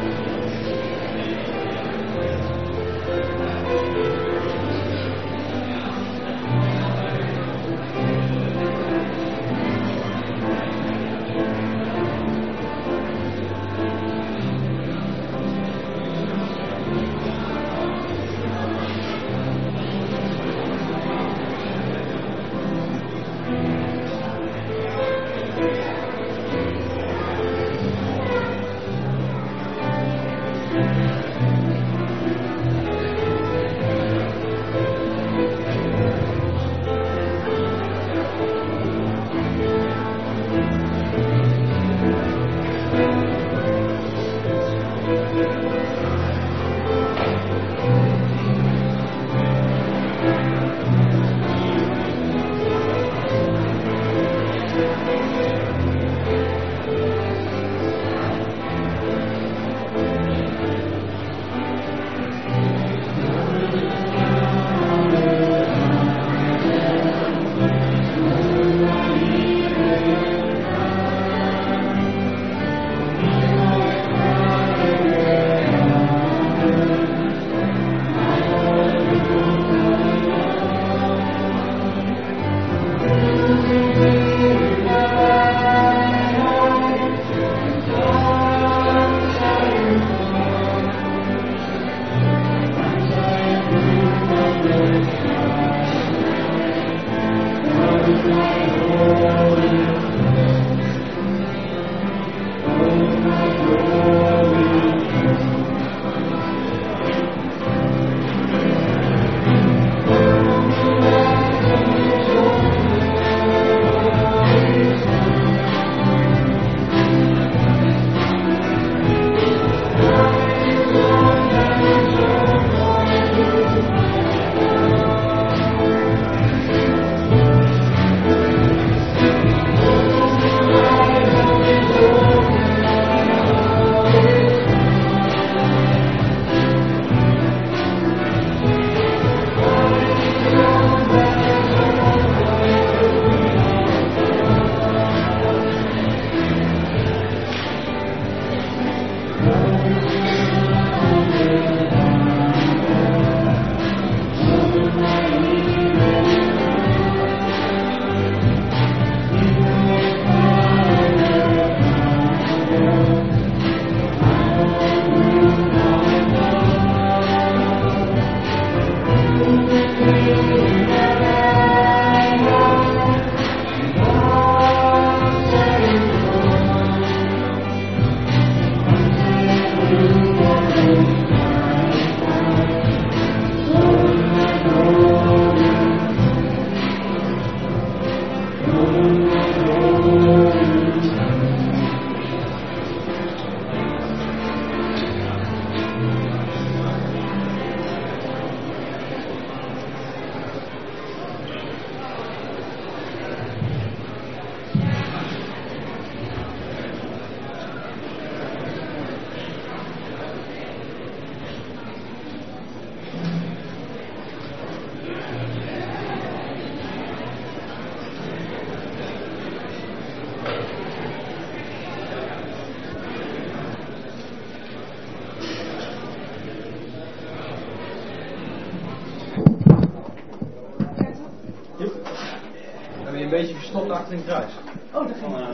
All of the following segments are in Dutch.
een beetje verstopt achter een kruis. Oh, dat ging.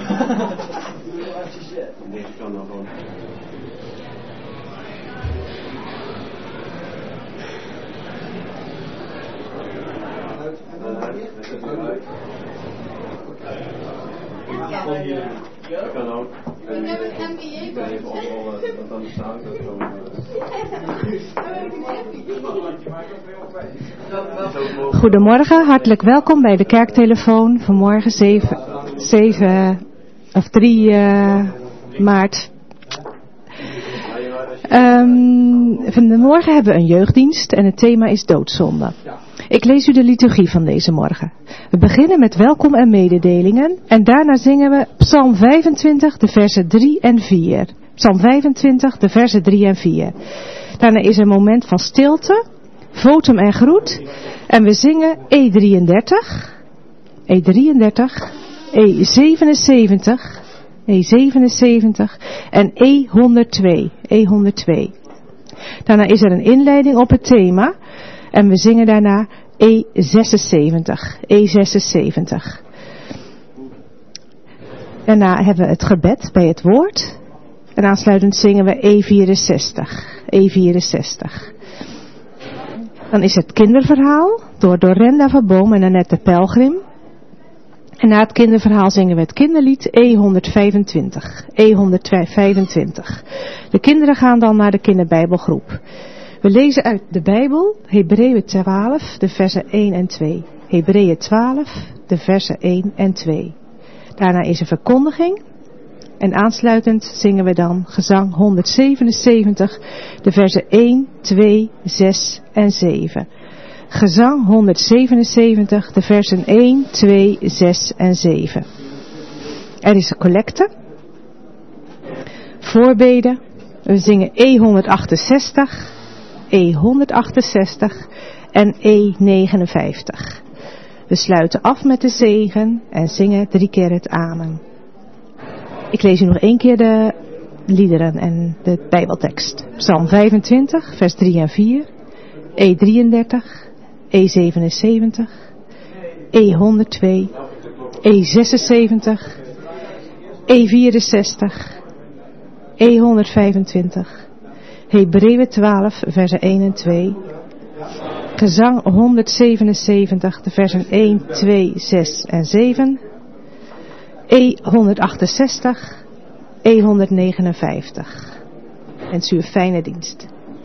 Deze kan dan gewoon. Dat kan ook. We hebben een MBA bij dat dan staat dat gewoon. Goedemorgen, hartelijk welkom bij de kerktelefoon vanmorgen 3 maart. Vanmorgen hebben we een jeugddienst en het thema is doodzonde. Ik lees u de liturgie van deze morgen. We beginnen met welkom en mededelingen en daarna zingen we Psalm 25, de versen 3 en 4. Psalm 25, de versen 3 en 4. Daarna is er een moment van stilte, votum en groet en we zingen E33, E33, E77, E77 en E102. E102. Daarna is er een inleiding op het thema en we zingen daarna E76. E76. Daarna hebben we het gebed bij het woord en aansluitend zingen we E64. E64. Dan is het kinderverhaal door Dorenda van Boom en Annette Pelgrim. En na het kinderverhaal zingen we het kinderlied E125. E125. De kinderen gaan dan naar de kinderbijbelgroep. We lezen uit de Bijbel, Hebreeën 12, de versen 1 en 2. Hebreeën 12, de versen 1 en 2. Daarna is er verkondiging. En aansluitend zingen we dan gezang 177, de versen 1, 2, 6 en 7. Gezang 177, de versen 1, 2, 6 en 7. Er is een collecte. Voorbeden. We zingen E168, E168 en E59. We sluiten af met de zegen en zingen 3 keer het amen. Ik lees u nog 1 keer de liederen en de Bijbeltekst. Psalm 25, vers 3 en 4. E33, E77, E102, E76, E64, E125, Hebreeën 12, versen 1 en 2. Gezang 177, de versen 1, 2, 6 en 7. E168, E159. Wens u een fijne dienst.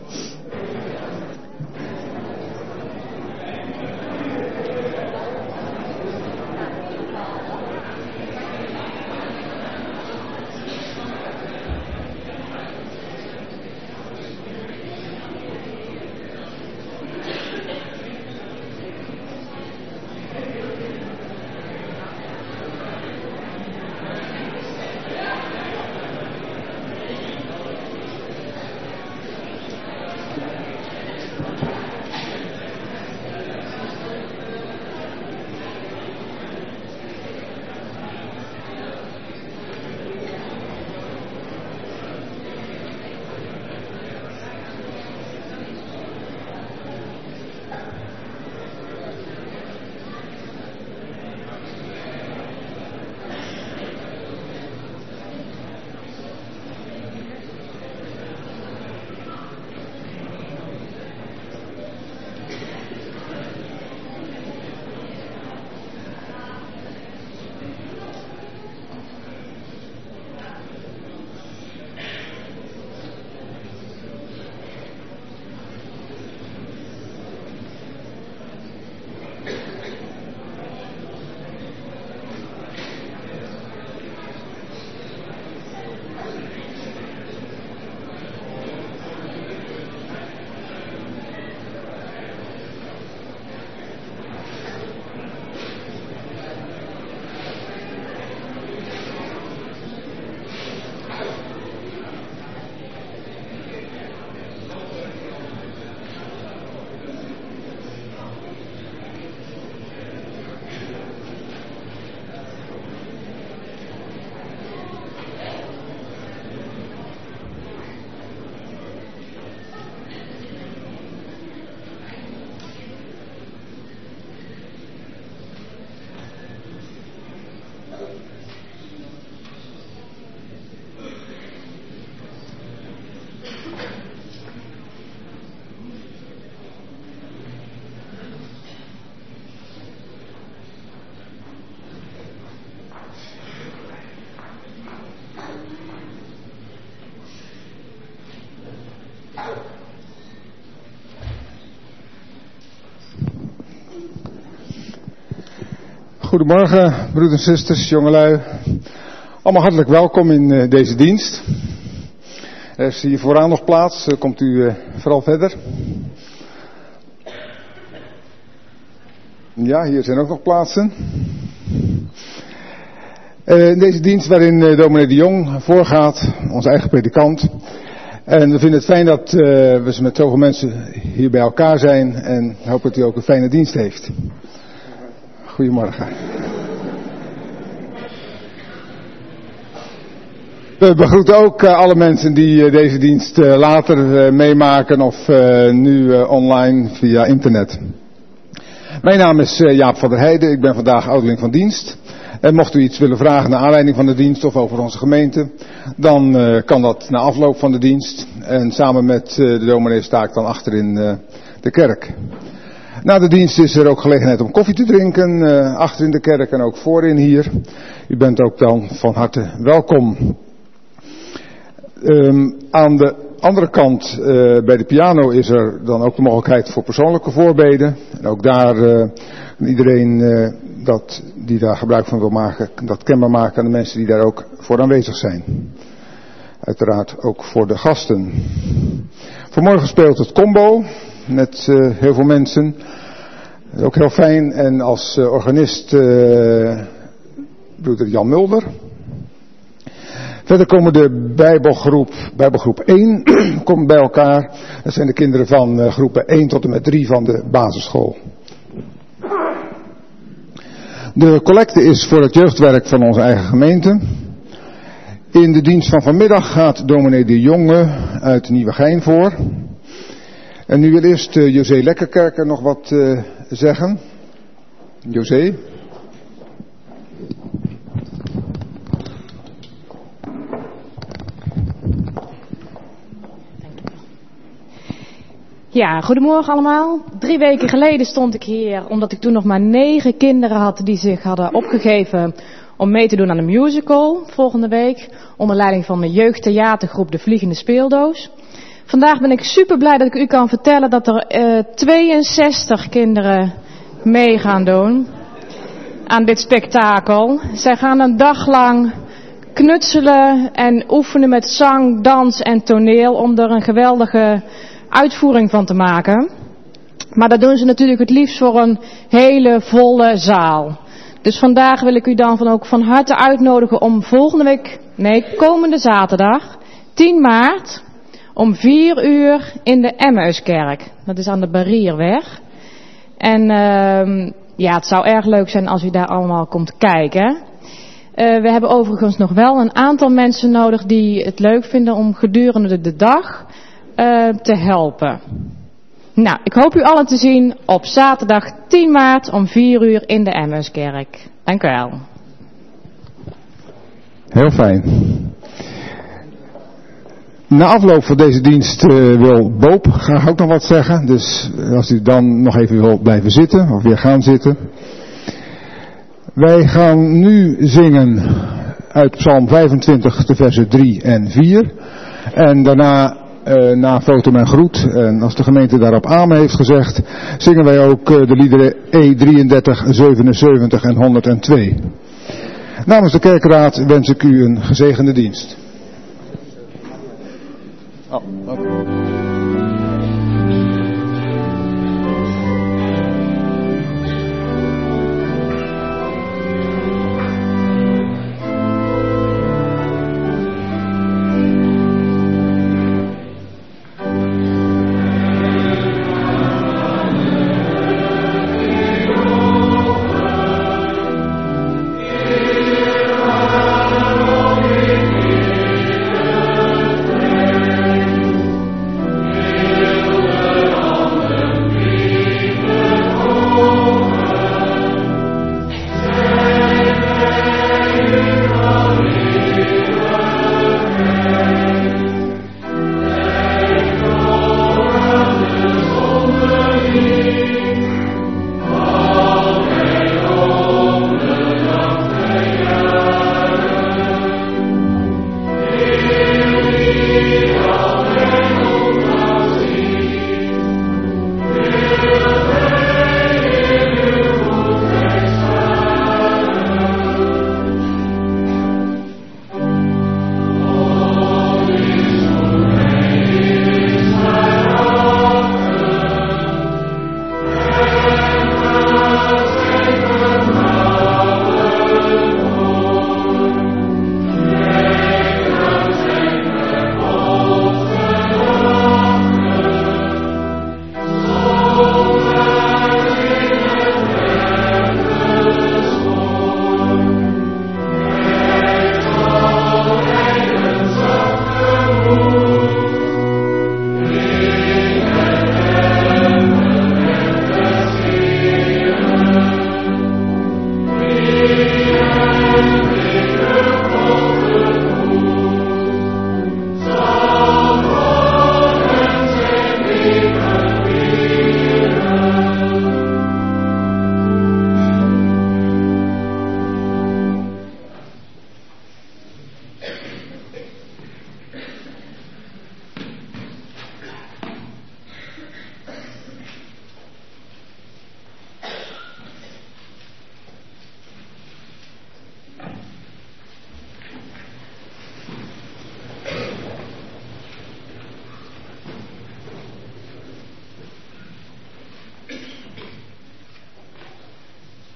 Goedemorgen, broeders en zusters, jongelui. Allemaal hartelijk welkom in deze dienst. Er is hier vooraan nog plaats, komt u vooral verder. Ja, hier zijn ook nog plaatsen. In deze dienst waarin dominee de Jong voorgaat, onze eigen predikant. En we vinden het fijn dat we met zoveel mensen hier bij elkaar zijn en hoop dat u ook een fijne dienst heeft. Goedemorgen. We begroeten ook alle mensen die deze dienst later meemaken of nu online via internet. Mijn naam is Jaap van der Heijden, ik ben vandaag ouderling van dienst. En mocht u iets willen vragen naar aanleiding van de dienst of over onze gemeente, dan kan dat na afloop van de dienst. En samen met de dominee sta ik dan achter in de kerk. Na de dienst is er ook gelegenheid om koffie te drinken, achter in de kerk en ook voorin hier. U bent ook dan van harte welkom. Aan de andere kant, bij de piano, is er dan ook de mogelijkheid voor persoonlijke voorbeden. En ook daar, iedereen die daar gebruik van wil maken, dat kenbaar maken aan de mensen die daar ook voor aanwezig zijn. Uiteraard ook voor de gasten. Vanmorgen speelt het combo met heel veel mensen. Dat is ook heel fijn. En als organist broeder Jan Mulder. Verder komen de Bijbelgroep 1 komt bij elkaar. Dat zijn de kinderen van groepen 1 tot en met 3 van de basisschool. De collecte is voor het jeugdwerk van onze eigen gemeente. In de dienst van vanmiddag gaat dominee de Jonge uit Nieuwegein voor. En nu wil eerst José Lekkerkerker nog wat zeggen. José. Ja, goedemorgen allemaal. 3 weken geleden stond ik hier omdat ik toen nog maar 9 kinderen had die zich hadden opgegeven om mee te doen aan een musical volgende week. Onder leiding van de jeugdtheatergroep De Vliegende Speeldoos. Vandaag ben ik super blij dat ik u kan vertellen dat er 62 kinderen mee gaan doen aan dit spektakel. Zij gaan een dag lang knutselen en oefenen met zang, dans en toneel om er een geweldige uitvoering van te maken. Maar dat doen ze natuurlijk het liefst voor een hele volle zaal. Dus vandaag wil ik u dan ook van harte uitnodigen om komende zaterdag, 10 maart, om 4 uur in de Emmauskerk. Dat is aan de Barrierweg. En het zou erg leuk zijn als u daar allemaal komt kijken. We hebben overigens nog wel een aantal mensen nodig die het leuk vinden om gedurende de dag te helpen. Nou, ik hoop u allen te zien op zaterdag 10 maart om 4 uur in de Emmauskerk. Dank u wel. Heel fijn. Na afloop van deze dienst wil Boop graag ook nog wat zeggen. Dus als u dan nog even wil blijven zitten of weer gaan zitten. Wij gaan nu zingen uit Psalm 25 de versen 3 en 4. En daarna na foto en groet, en als de gemeente daarop amen heeft gezegd, zingen wij ook de liederen E33, 77 en 102. Namens de kerkraad wens ik u een gezegende dienst.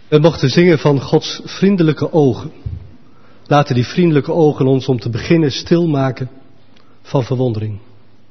We mochten zingen van Gods vriendelijke ogen. Laten die vriendelijke ogen ons om te beginnen stilmaken van verwondering.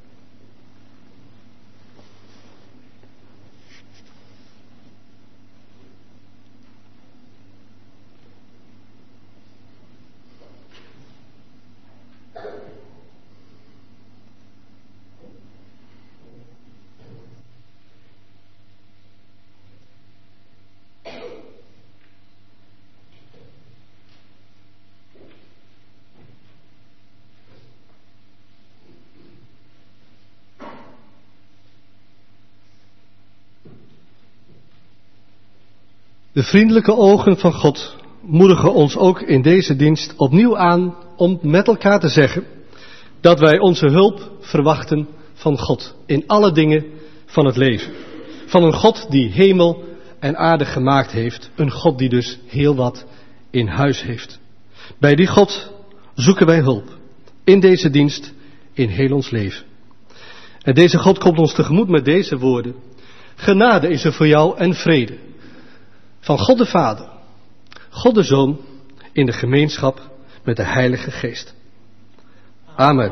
De vriendelijke ogen van God moedigen ons ook in deze dienst opnieuw aan om met elkaar te zeggen dat wij onze hulp verwachten van God in alle dingen van het leven. Van een God die hemel en aarde gemaakt heeft, een God die dus heel wat in huis heeft. Bij die God zoeken wij hulp in deze dienst, in heel ons leven. En deze God komt ons tegemoet met deze woorden: genade is er voor jou en vrede. Van God de Vader, God de Zoon, in de gemeenschap met de Heilige Geest. Amen.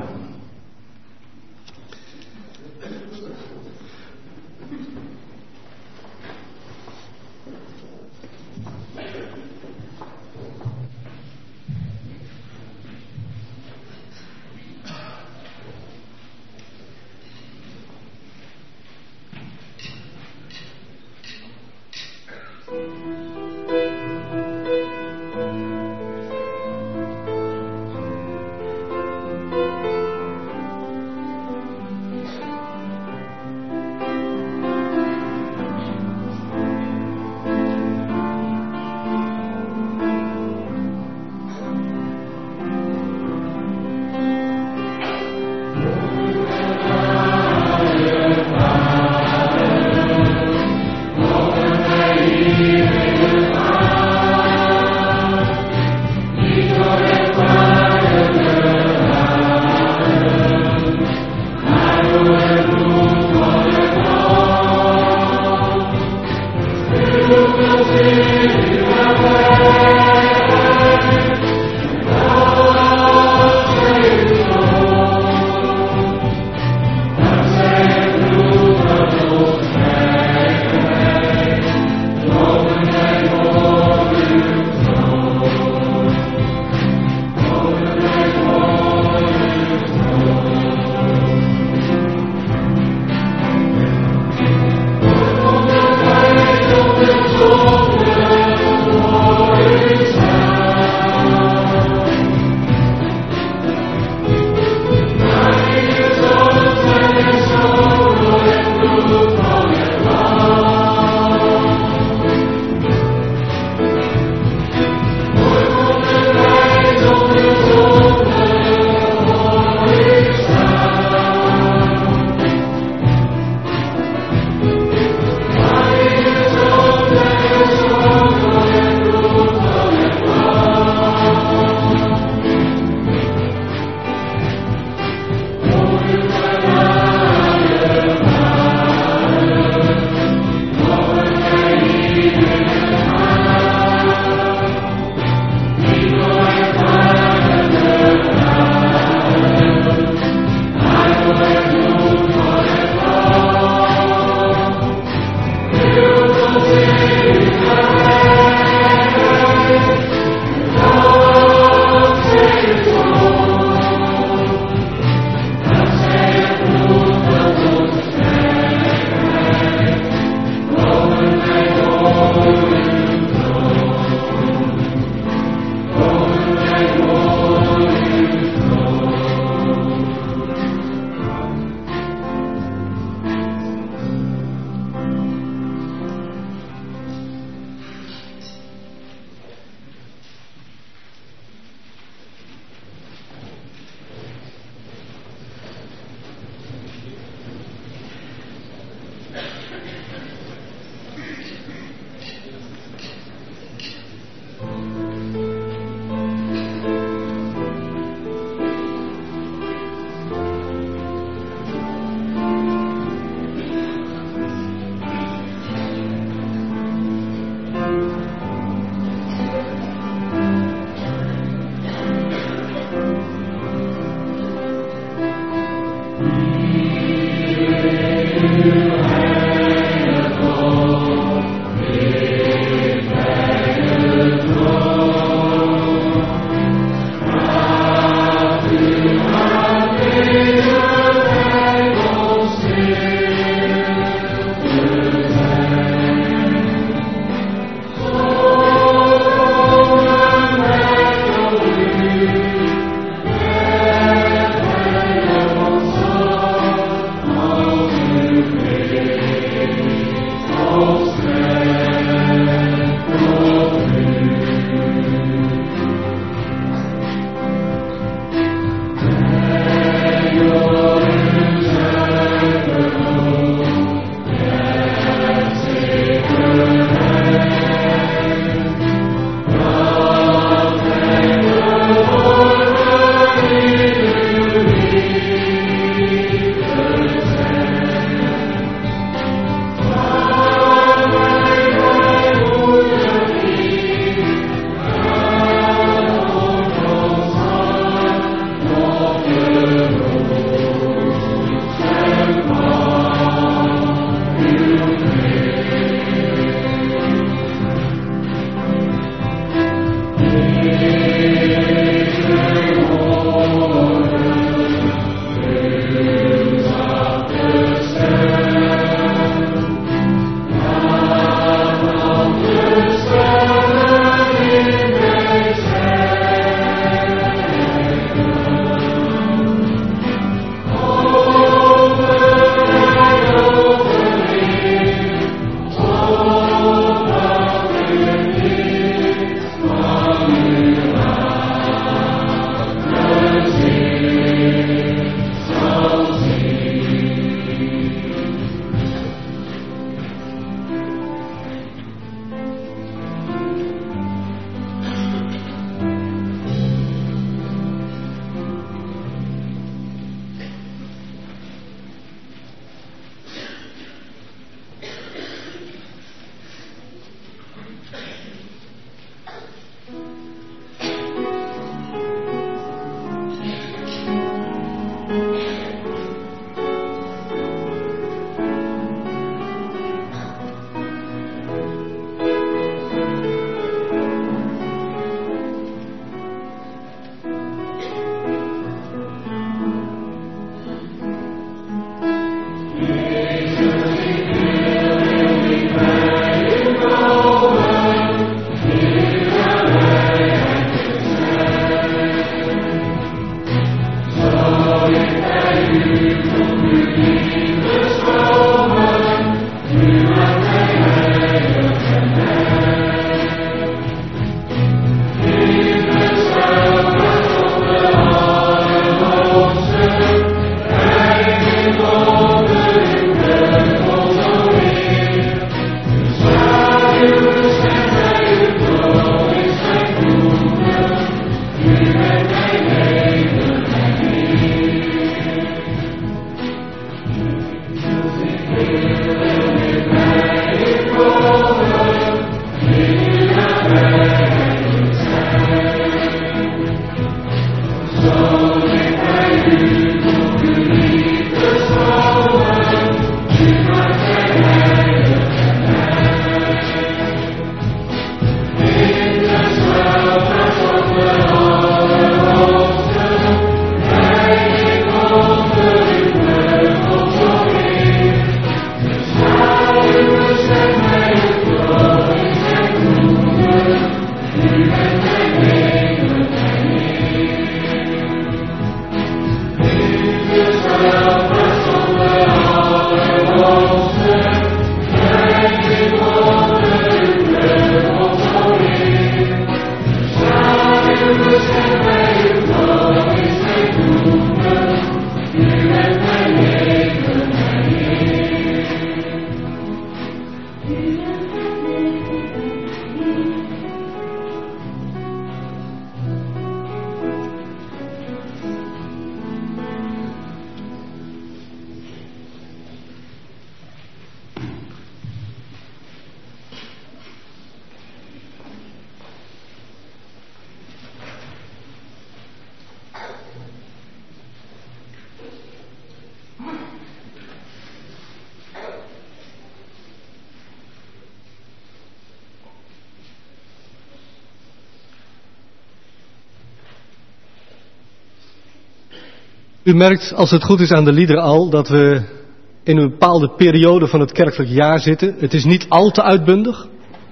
U merkt, als het goed is aan de liederen al, dat we in een bepaalde periode van het kerkelijk jaar zitten. Het is niet al te uitbundig.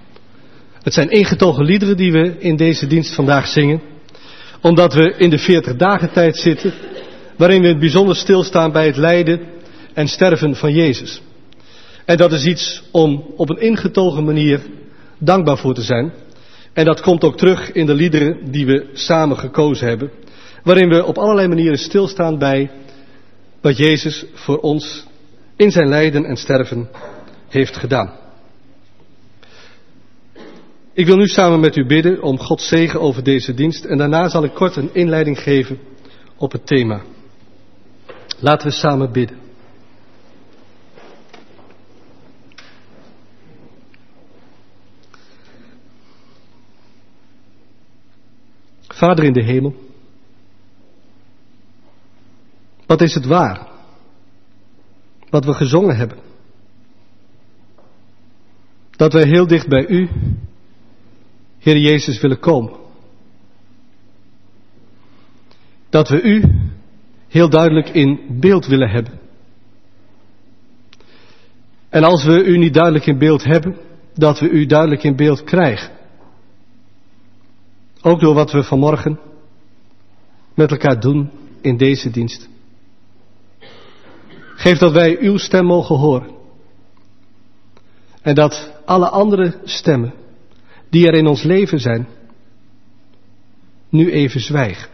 Het zijn ingetogen liederen die we in deze dienst vandaag zingen. Omdat we in de 40 dagen tijd zitten, waarin we in het bijzonder stilstaan bij het lijden en sterven van Jezus. En dat is iets om op een ingetogen manier dankbaar voor te zijn. En dat komt ook terug in de liederen die we samen gekozen hebben. Waarin we op allerlei manieren stilstaan bij wat Jezus voor ons in zijn lijden en sterven heeft gedaan. Ik wil nu samen met u bidden om Gods zegen over deze dienst. En daarna zal ik kort een inleiding geven op het thema. Laten we samen bidden. Vader in de hemel. Wat is het waar? Wat we gezongen hebben. Dat wij heel dicht bij u, Heer Jezus, willen komen. Dat we u heel duidelijk in beeld willen hebben. En als we u niet duidelijk in beeld hebben, dat we u duidelijk in beeld krijgen. Ook door wat we vanmorgen met elkaar doen in deze dienst. Geef dat wij uw stem mogen horen. En dat alle andere stemmen die er in ons leven zijn, nu even zwijgen.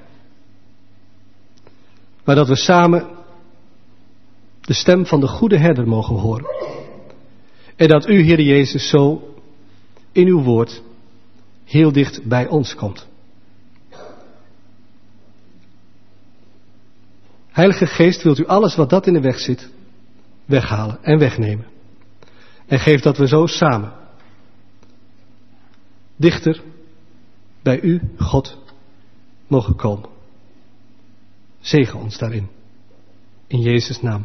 Maar dat we samen de stem van de goede herder mogen horen. En dat u, Heer Jezus, zo in uw woord heel dicht bij ons komt. Heilige Geest, wilt u alles wat dat in de weg zit, weghalen en wegnemen. En geef dat we zo samen dichter bij u, God, mogen komen. Zegen ons daarin. In Jezus' naam.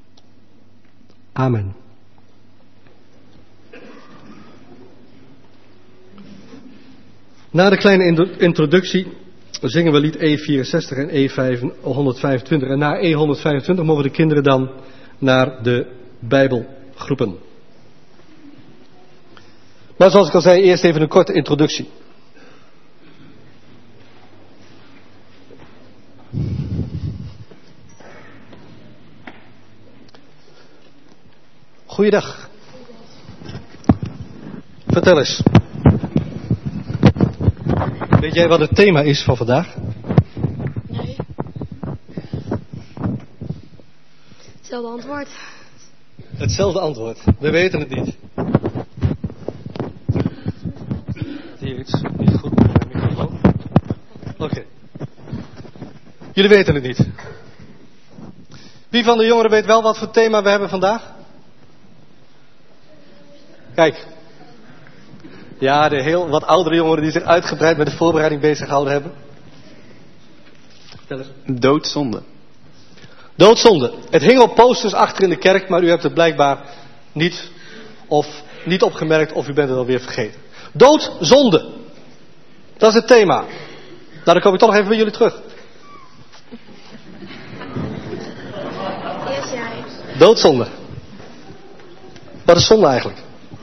Amen. Na de kleine introductie zingen we lied E64 en E125. En na E125 mogen de kinderen dan naar de Bijbelgroepen. Maar zoals ik al zei, eerst even een korte introductie. Goeiedag. Vertel eens. Weet jij wat het thema is van vandaag? Nee. Hetzelfde antwoord. Hetzelfde antwoord. We weten het niet. Hier iets niet goed met mijn microfoon. Oké. Jullie weten het niet. Wie van de jongeren weet wel wat voor thema we hebben vandaag? Kijk. Ja, de heel wat oudere jongeren die zich uitgebreid met de voorbereiding bezig gehouden hebben. Vertel eens. Doodzonde. Doodzonde. Het hing op posters achter in de kerk, maar u hebt het blijkbaar niet opgemerkt of u bent het alweer vergeten. Doodzonde. Dat is het thema. Nou, dan kom ik toch nog even bij jullie terug. Eerst jij. Doodzonde. Wat is zonde eigenlijk?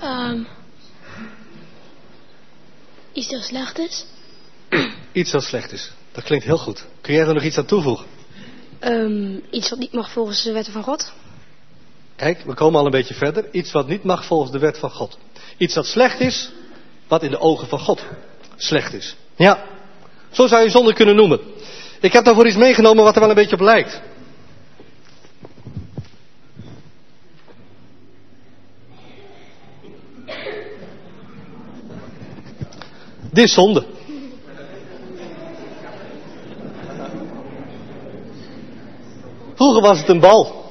Iets dat slecht is. Iets dat slecht is. Dat klinkt heel goed. Kun jij er nog iets aan toevoegen? Iets wat niet mag volgens de wetten van God. Kijk, we komen al een beetje verder. Iets wat niet mag volgens de wet van God. Iets dat slecht is, wat in de ogen van God slecht is. Ja, zo zou je zonde kunnen noemen. Ik heb daarvoor iets meegenomen wat er wel een beetje op lijkt. Dit is zonde. Vroeger was het een bal.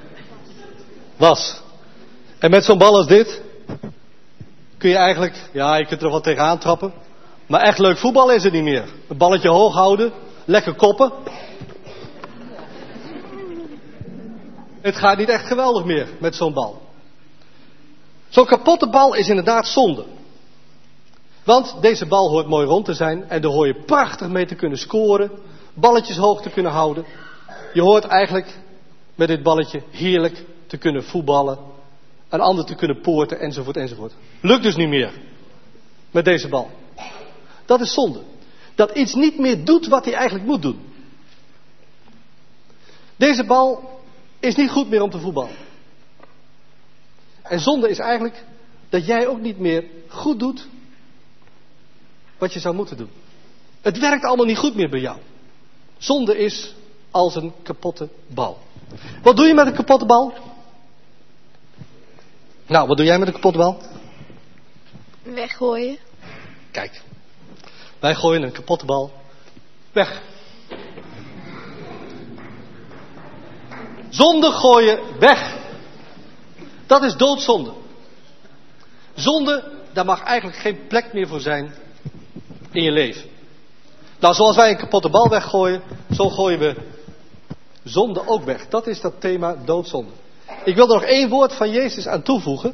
En met zo'n bal als dit kun je eigenlijk, ja, je kunt er wat tegenaan trappen. Maar echt leuk voetbal is het niet meer. Een balletje hoog houden, lekker koppen. Het gaat niet echt geweldig meer met zo'n bal. Zo'n kapotte bal is inderdaad zonde. Want deze bal hoort mooi rond te zijn en daar hoor je prachtig mee te kunnen scoren. Balletjes hoog te kunnen houden. Je hoort eigenlijk met dit balletje heerlijk te kunnen voetballen. Een ander te kunnen poorten enzovoort enzovoort. Lukt dus niet meer met deze bal. Dat is zonde. Dat iets niet meer doet wat hij eigenlijk moet doen. Deze bal is niet goed meer om te voetballen. En zonde is eigenlijk dat jij ook niet meer goed doet wat je zou moeten doen. Het werkt allemaal niet goed meer bij jou. Zonde is als een kapotte bal. Wat doe je met een kapotte bal? Nou, wat doe jij met een kapotte bal? Weggooien. Kijk. Wij gooien een kapotte bal weg. Zonde gooien weg. Dat is doodzonde. Zonde, daar mag eigenlijk geen plek meer voor zijn in je leven. Nou, zoals wij een kapotte bal weggooien, zo gooien we zonde ook weg. Dat is dat thema doodzonde. Ik wil er nog één woord van Jezus aan toevoegen.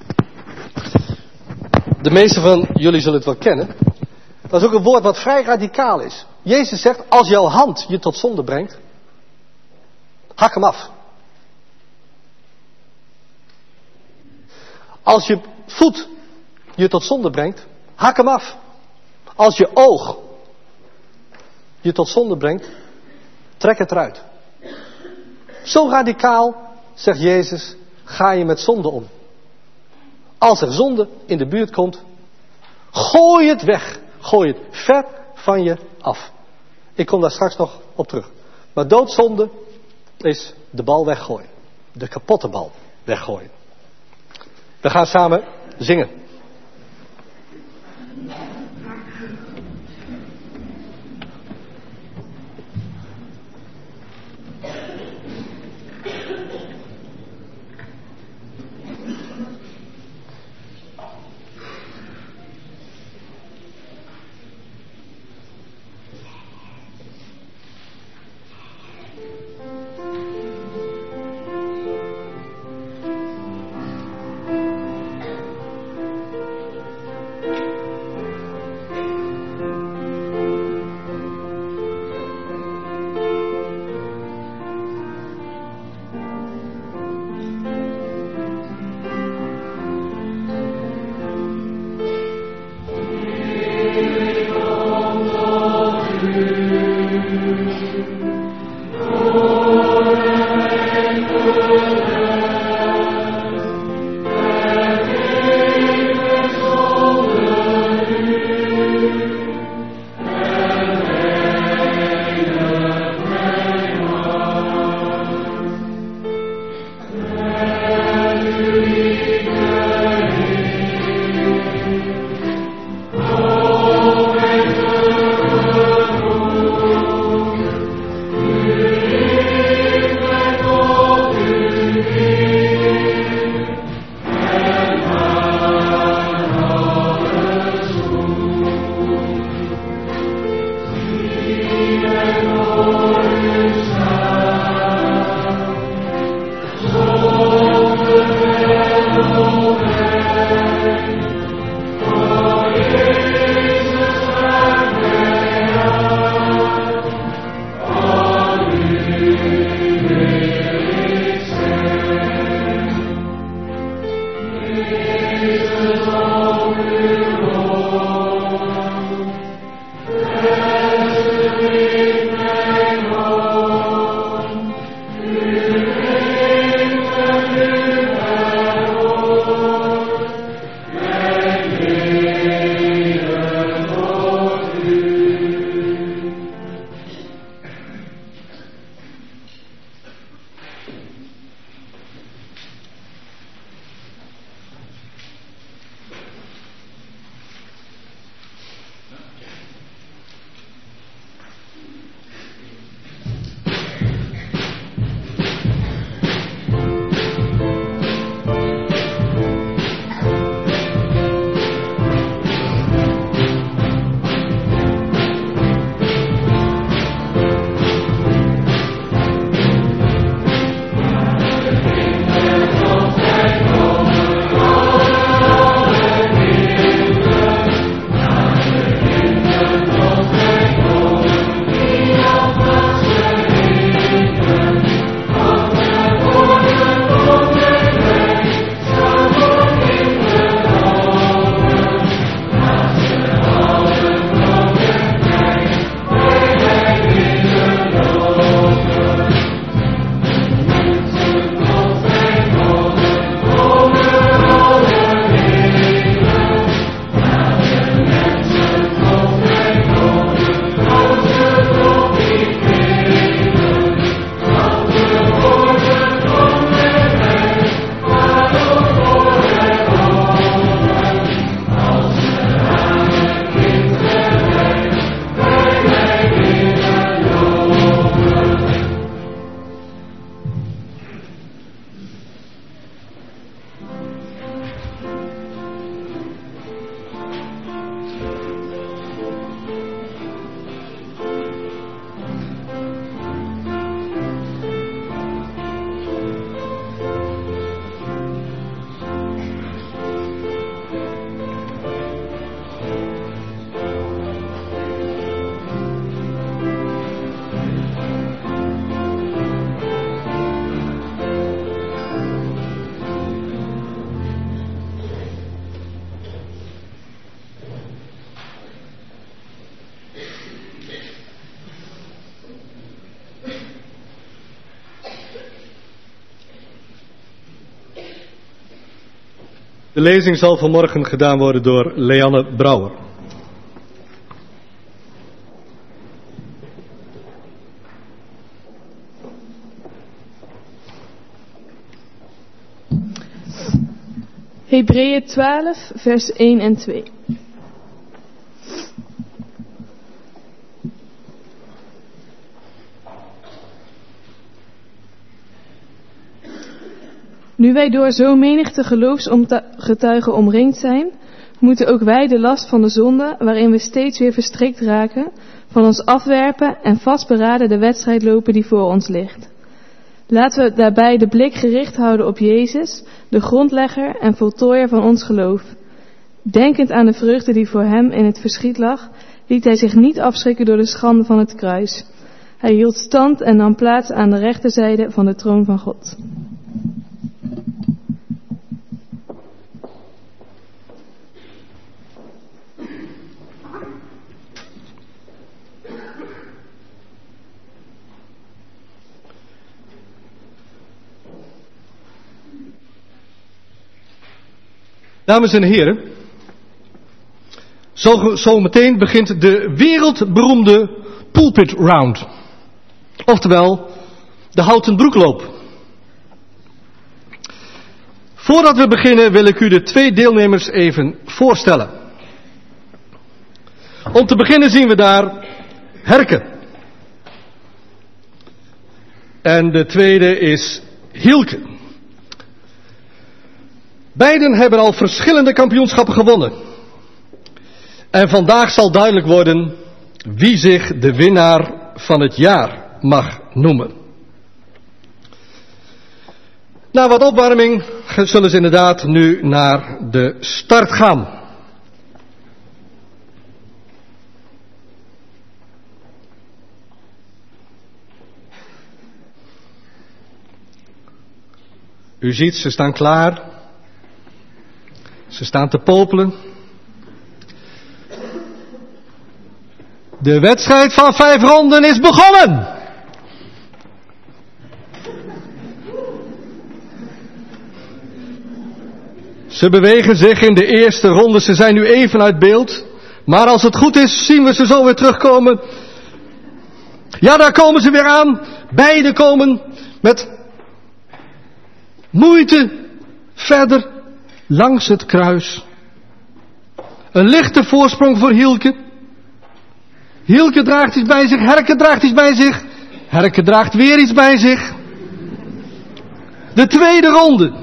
De meesten van jullie zullen het wel kennen. Dat is ook een woord wat vrij radicaal is. Jezus zegt, als jouw hand je tot zonde brengt, hak hem af. Als je voet je tot zonde brengt, hak hem af. Als je oog je tot zonde brengt, trek het eruit. Zo radicaal, zegt Jezus, ga je met zonde om. Als er zonde in de buurt komt, gooi het weg. Gooi het ver van je af. Ik kom daar straks nog op terug. Maar doodzonde is de bal weggooien. De kapotte bal weggooien. We gaan samen zingen. De lezing zal vanmorgen gedaan worden door Leanne Brouwer. Hebreeën 12, vers 1 en 2. Nu wij door zo menigte geloofsgetuigen omringd zijn, moeten ook wij de last van de zonde, waarin we steeds weer verstrikt raken, van ons afwerpen en vastberaden de wedstrijd lopen die voor ons ligt. Laten we daarbij de blik gericht houden op Jezus, de grondlegger en voltooier van ons geloof. Denkend aan de vreugde die voor hem in het verschiet lag, liet hij zich niet afschrikken door de schande van het kruis. Hij hield stand en nam plaats aan de rechterzijde van de troon van God. Dames en heren, zo meteen begint de wereldberoemde pulpit round. Oftewel, de houten broekloop. Voordat we beginnen wil ik u de 2 deelnemers even voorstellen. Om te beginnen zien we daar Herke. En de tweede is Hielke. Beiden hebben al verschillende kampioenschappen gewonnen. En vandaag zal duidelijk worden wie zich de winnaar van het jaar mag noemen. Na wat opwarming zullen ze inderdaad nu naar de start gaan. U ziet, ze staan klaar. Ze staan te popelen. De wedstrijd van 5 ronden is begonnen. Ze bewegen zich in de eerste ronde. Ze zijn nu even uit beeld. Maar als het goed is, zien we ze zo weer terugkomen. Ja, daar komen ze weer aan. Beiden komen met moeite verder langs het kruis. Een lichte voorsprong voor Hielke. Hielke draagt iets bij zich. Herke draagt iets bij zich. Herke draagt weer iets bij zich. De tweede ronde.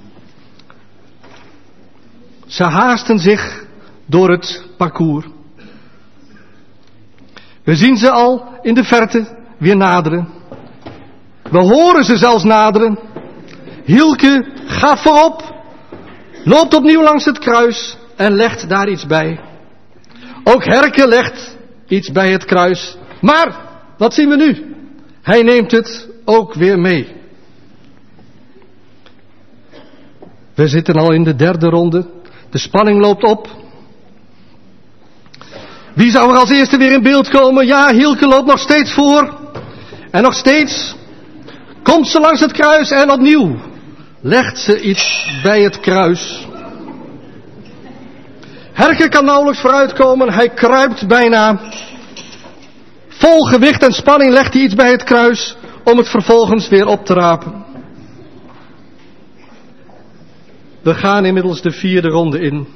Ze haasten zich door het parcours. We zien ze al in de verte weer naderen. We horen ze zelfs naderen. Hielke gaat voorop. Loopt opnieuw langs het kruis en legt daar iets bij. Ook Herke legt iets bij het kruis. Maar, wat zien we nu? Hij neemt het ook weer mee. We zitten al in de derde ronde. De spanning loopt op. Wie zou er als eerste weer in beeld komen? Ja, Hielke loopt nog steeds voor. En nog steeds komt ze langs het kruis en opnieuw legt ze iets bij het kruis. Herke kan nauwelijks vooruitkomen. Hij kruipt bijna. Vol gewicht en spanning legt hij iets bij het kruis om het vervolgens weer op te rapen. We gaan inmiddels de 4e ronde in.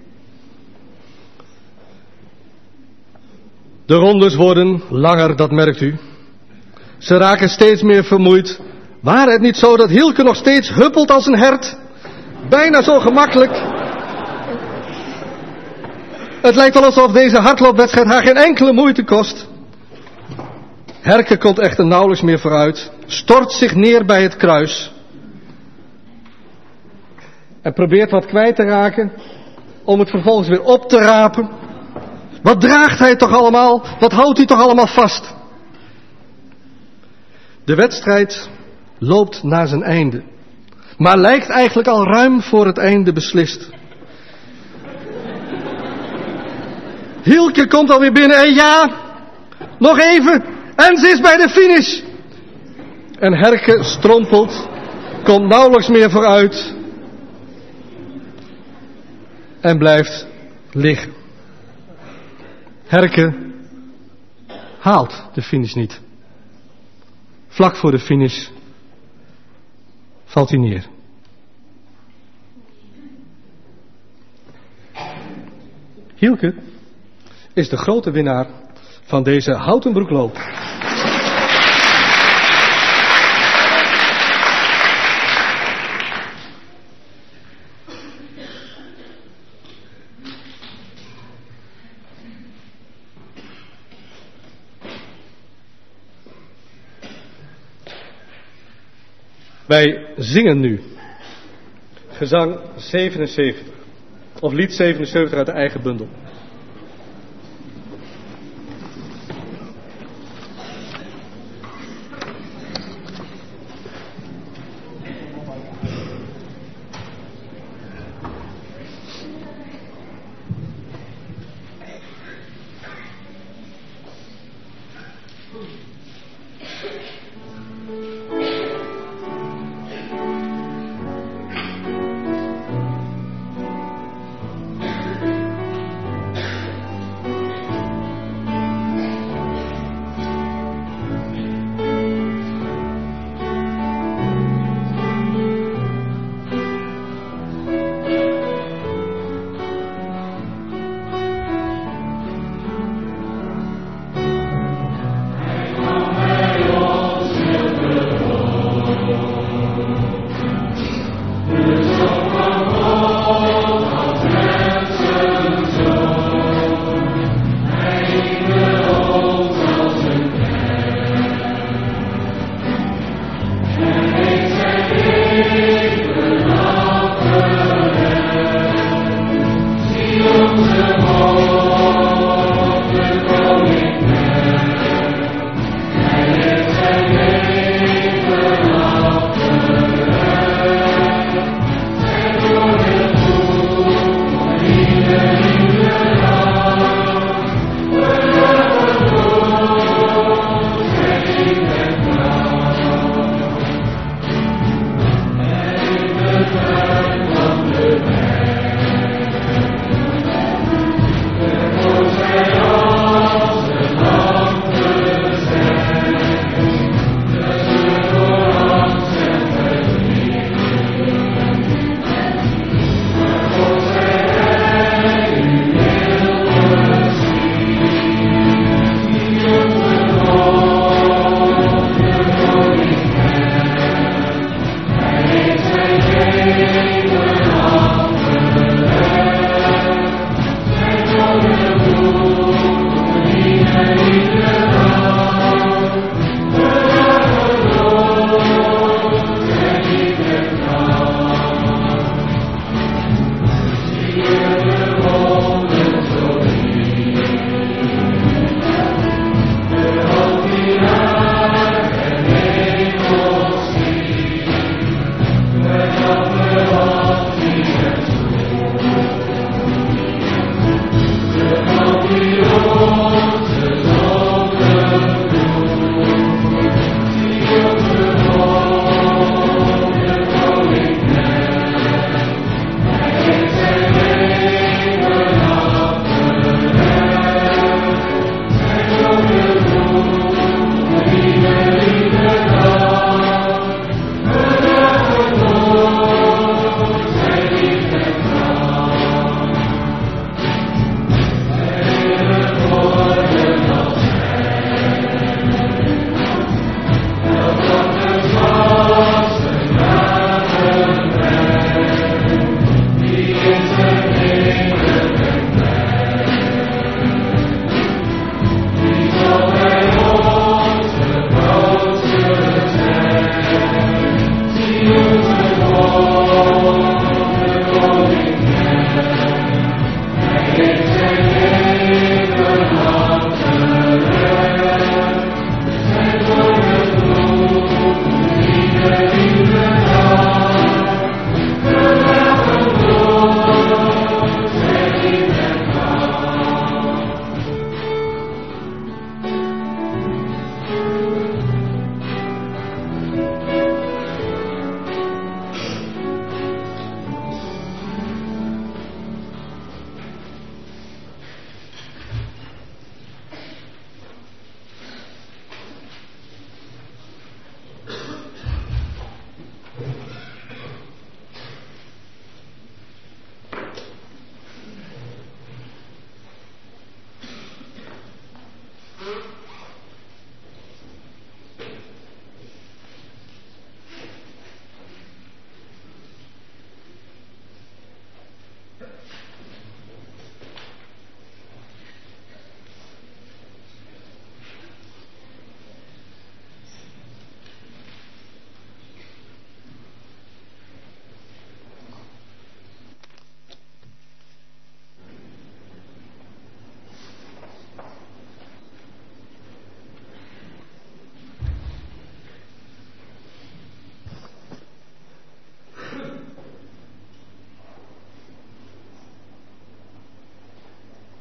De rondes worden langer, dat merkt u. Ze raken steeds meer vermoeid. Waar het niet zo dat Hielke nog steeds huppelt als een hert? Bijna zo gemakkelijk. Het lijkt wel alsof deze hardloopwedstrijd haar geen enkele moeite kost. Herke komt echter nauwelijks meer vooruit. Stort zich neer bij het kruis. En probeert wat kwijt te raken. Om het vervolgens weer op te rapen. Wat draagt hij toch allemaal? Wat houdt hij toch allemaal vast? De wedstrijd loopt naar zijn einde. Maar lijkt eigenlijk al ruim voor het einde beslist. Hielke komt alweer binnen en ja, nog even en ze is bij de finish. En Herke strompelt, komt nauwelijks meer vooruit. en blijft liggen. Herke haalt de finish niet. Vlak voor de finish valt hij neer. Hielke is de grote winnaar van deze Houtenbroekloop. Wij zingen nu gezang 77, of lied 77 uit de eigen bundel.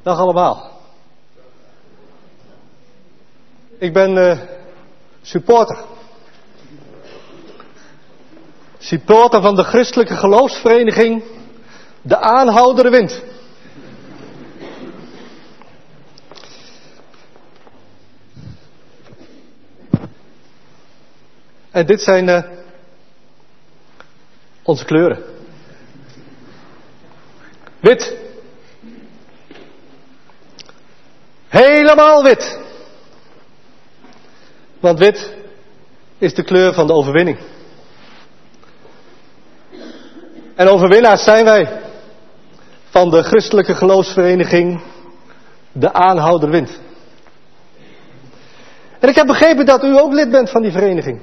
Dag allemaal. Ik ben supporter. Supporter van de christelijke geloofsvereniging De Aanhoudere Wind. En dit zijn onze kleuren. Wit. Helemaal wit. Want wit is de kleur van de overwinning. En overwinnaars zijn wij van de christelijke geloofsvereniging De Aanhoudere Wind. En ik heb begrepen dat u ook lid bent van die vereniging.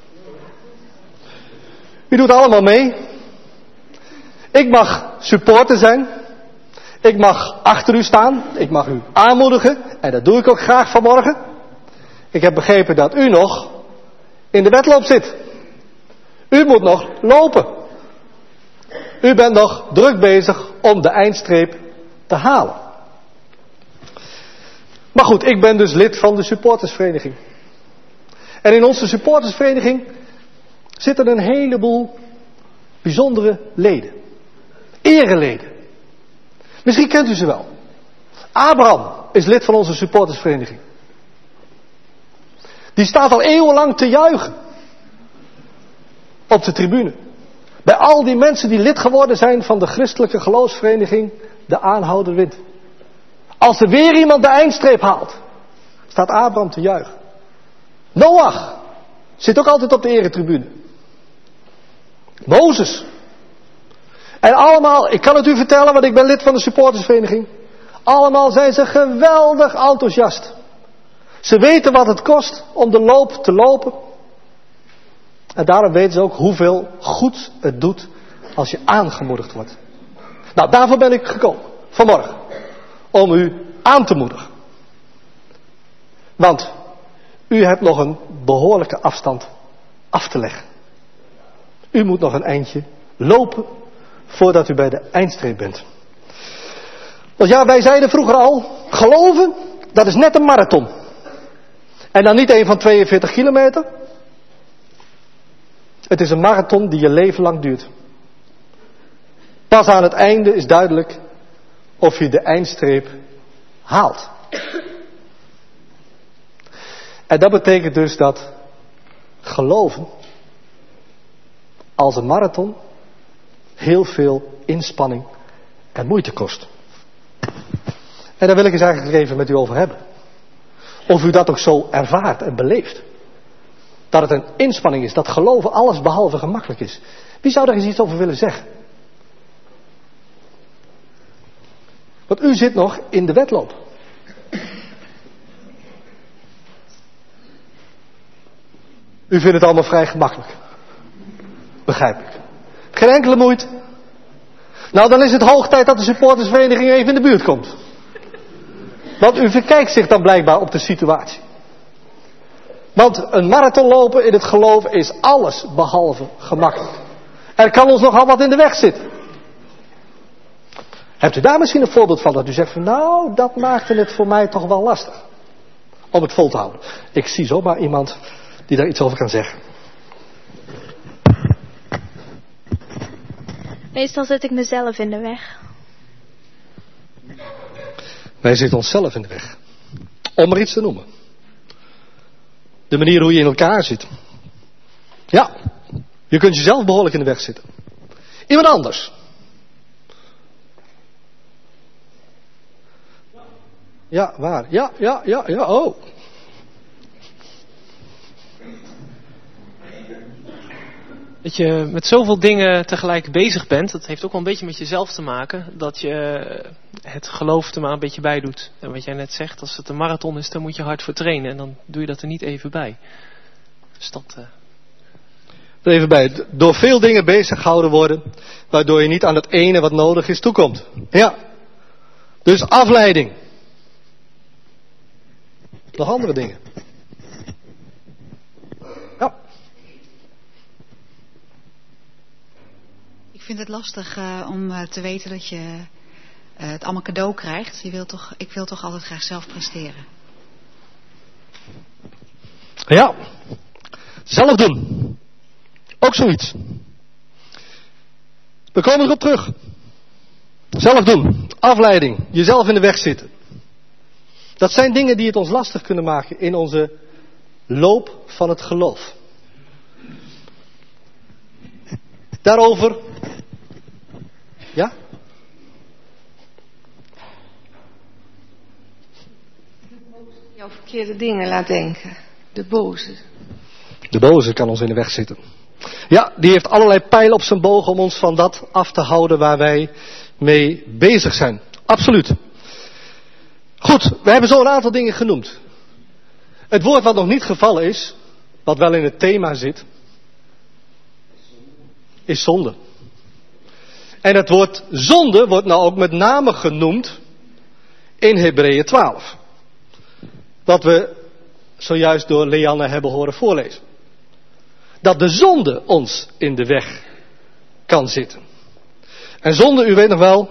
U doet allemaal mee. Ik mag supporter zijn. Ik mag achter u staan. Ik mag u aanmoedigen. En dat doe ik ook graag vanmorgen. Ik heb begrepen dat u nog in de wedloop zit. U moet nog lopen. U bent nog druk bezig om de eindstreep te halen. Maar goed, ik ben dus lid van de supportersvereniging. En in onze supportersvereniging zitten een heleboel bijzondere leden. Ereleden. Misschien kent u ze wel. Abraham is lid van onze supportersvereniging. Die staat al eeuwenlang te juichen. Op de tribune. Bij al die mensen die lid geworden zijn van de christelijke geloofsvereniging De Aanhoudere Wind. Als er weer iemand de eindstreep haalt, staat Abraham te juichen. Noach zit ook altijd op de eretribune. Mozes. En allemaal, ik kan het u vertellen, want ik ben lid van de supportersvereniging. Allemaal zijn ze geweldig enthousiast. Ze weten wat het kost om de loop te lopen. En daarom weten ze ook hoeveel goed het doet als je aangemoedigd wordt. Nou, daarvoor ben ik gekomen, vanmorgen. Om u aan te moedigen. Want u hebt nog een behoorlijke afstand af te leggen. U moet nog een eindje lopen voordat u bij de eindstreep bent. Want ja, wij zeiden vroeger al, geloven, dat is net een marathon. En dan niet een van 42 kilometer. Het is een marathon die je leven lang duurt. Pas aan het einde is duidelijk of je de eindstreep haalt. En dat betekent dus dat geloven als een marathon heel veel inspanning en moeite kost. En daar wil ik eens eigenlijk even met u over hebben. Of u dat ook zo ervaart en beleeft. Dat het een inspanning is, dat geloven alles behalve gemakkelijk is. Wie zou daar eens iets over willen zeggen? Want u zit nog in de wedloop. U vindt het allemaal vrij gemakkelijk. Begrijp ik. Geen enkele moeite. Nou, dan is het hoog tijd dat de supportersvereniging even in de buurt komt. Want u verkijkt zich dan blijkbaar op de situatie. Want een marathon lopen in het geloven is alles behalve gemakkelijk. Er kan ons nogal wat in de weg zitten. Hebt u daar misschien een voorbeeld van dat u zegt van nou, dat maakte het voor mij toch wel lastig. Om het vol te houden. Ik zie zomaar iemand die daar iets over kan zeggen. Meestal zet ik mezelf in de weg. Wij zitten onszelf in de weg. Om er iets te noemen. De manier hoe je in elkaar zit. Ja, je kunt jezelf behoorlijk in de weg zitten. Iemand anders. Ja, waar? Ja, oh. Dat je met zoveel dingen tegelijk bezig bent, dat heeft ook wel een beetje met jezelf te maken. Dat je het geloof er maar een beetje bij doet. En wat jij net zegt, als het een marathon is, dan moet je hard voor trainen. En dan doe je dat er niet even bij. Dus dat... Er even bij. Door veel dingen bezig gehouden worden, waardoor je niet aan het ene wat nodig is toekomt. Ja. Dus afleiding. Nog andere dingen. Ja. Ik vind het lastig om te weten dat je het allemaal cadeau krijgt. Ik wil toch altijd graag zelf presteren. Ja, zelf doen. Ook zoiets. We komen erop terug. Zelf doen. Afleiding. Jezelf in de weg zitten. Dat zijn dingen die het ons lastig kunnen maken in onze loop van het geloof. Daarover. Ja? Jouw verkeerde dingen laat denken. De boze. De boze kan ons in de weg zitten. Ja, die heeft allerlei pijlen op zijn boog om ons van dat af te houden waar wij mee bezig zijn. Absoluut. Goed, we hebben zo een aantal dingen genoemd. Het woord wat nog niet gevallen is, wat wel in het thema zit, is zonde. En het woord zonde wordt nou ook met name genoemd in Hebreeën 12. Wat we zojuist door Leanne hebben horen voorlezen. Dat de zonde ons in de weg kan zitten. En zonde, u weet nog wel,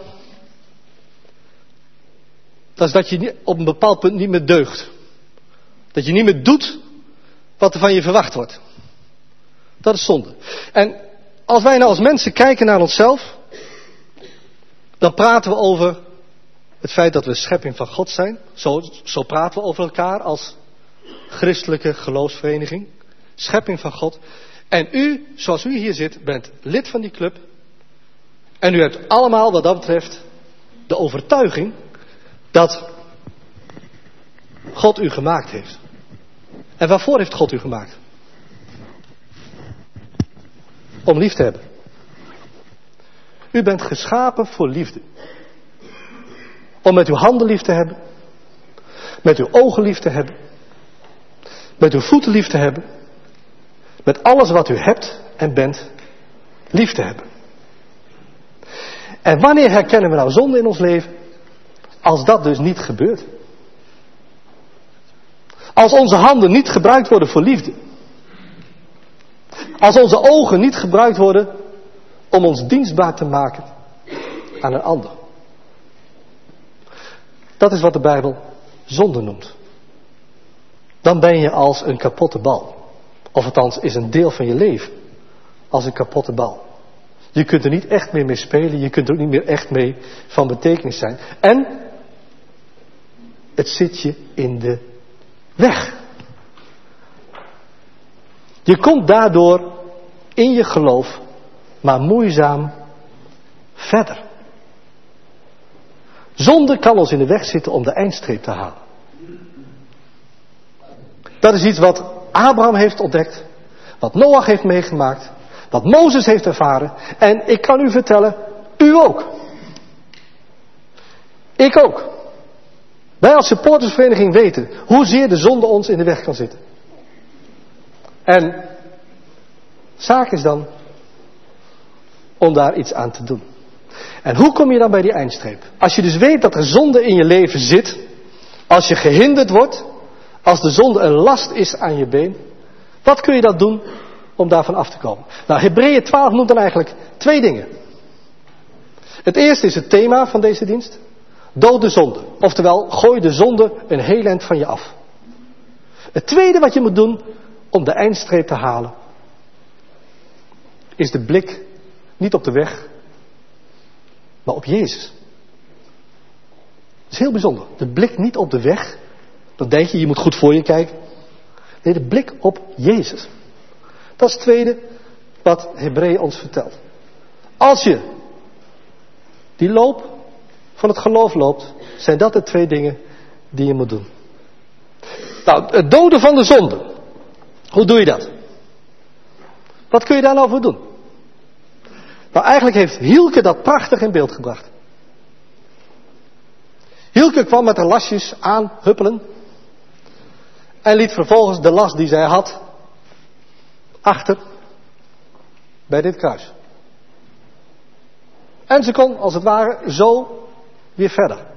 dat is dat je op een bepaald punt niet meer deugt. Dat je niet meer doet wat er van je verwacht wordt. Dat is zonde. En als wij nou als mensen kijken naar onszelf, dan praten we over het feit dat we schepping van God zijn. Zo praten we over elkaar als christelijke geloofsvereniging. Schepping van God. En u, zoals u hier zit, bent lid van die club. En u hebt allemaal wat dat betreft de overtuiging dat God u gemaakt heeft. En waarvoor heeft God u gemaakt? Om lief te hebben. U bent geschapen voor liefde. Om met uw handen lief te hebben. Met uw ogen lief te hebben. Met uw voeten lief te hebben. Met alles wat u hebt en bent lief te hebben. En wanneer herkennen we nou zonde in ons leven? Als dat dus niet gebeurt. Als onze handen niet gebruikt worden voor liefde. Als onze ogen niet gebruikt worden om ons dienstbaar te maken aan een ander. Dat is wat de Bijbel zonde noemt. Dan ben je als een kapotte bal. Of althans is een deel van je leven als een kapotte bal. Je kunt er niet echt meer mee spelen. Je kunt er ook niet meer echt mee van betekenis zijn. En het zit je in de weg. Je komt daardoor in je geloof maar moeizaam verder. Zonde kan ons in de weg zitten om de eindstreep te halen. Dat is iets wat Abraham heeft ontdekt. Wat Noach heeft meegemaakt. Wat Mozes heeft ervaren. En ik kan u vertellen, u ook. Ik ook. Wij als supportersvereniging weten hoezeer de zonde ons in de weg kan zitten. En zaak is dan om daar iets aan te doen. En hoe kom je dan bij die eindstreep? Als je dus weet dat er zonde in je leven zit. Als je gehinderd wordt. Als de zonde een last is aan je been. Wat kun je dan doen om daarvan af te komen? Nou, Hebreeën 12 noemt dan eigenlijk 2 dingen. Het eerste is het thema van deze dienst. Dood de zonde. Oftewel, gooi de zonde een heel eind van je af. Het tweede wat je moet doen om de eindstreep te halen. Is de blik niet op de weg. Maar op Jezus. Dat is heel bijzonder. De blik niet op de weg. Dan denk je moet goed voor je kijken. Nee, de blik op Jezus. Dat is het tweede wat Hebreeën ons vertelt. Als je die loop van het geloof loopt, zijn dat de 2 dingen die je moet doen. Nou, het doden van de zonde. Hoe doe je dat? Wat kun je daar nou voor doen? Nou, eigenlijk heeft Hielke dat prachtig in beeld gebracht. Hielke kwam met haar lasjes aanhuppelen. En liet vervolgens de last die zij had achter bij dit kruis. En ze kon als het ware zo weer verder.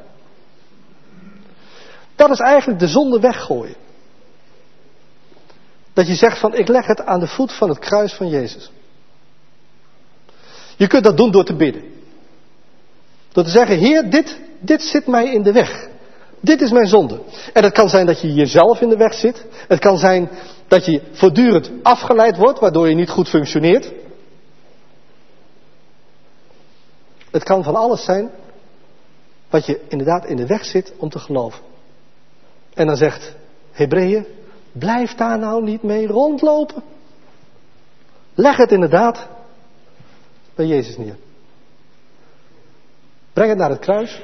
Dat is eigenlijk de zonde weggooien. Dat je zegt van ik leg het aan de voet van het kruis van Jezus. Je kunt dat doen door te bidden. Door te zeggen, Heer, dit zit mij in de weg. Dit is mijn zonde. En het kan zijn dat je jezelf in de weg zit. Het kan zijn dat je voortdurend afgeleid wordt, waardoor je niet goed functioneert. Het kan van alles zijn wat je inderdaad in de weg zit om te geloven. En dan zegt Hebreeën, blijf daar nou niet mee rondlopen. Leg het inderdaad bij Jezus neer. Breng het naar het kruis.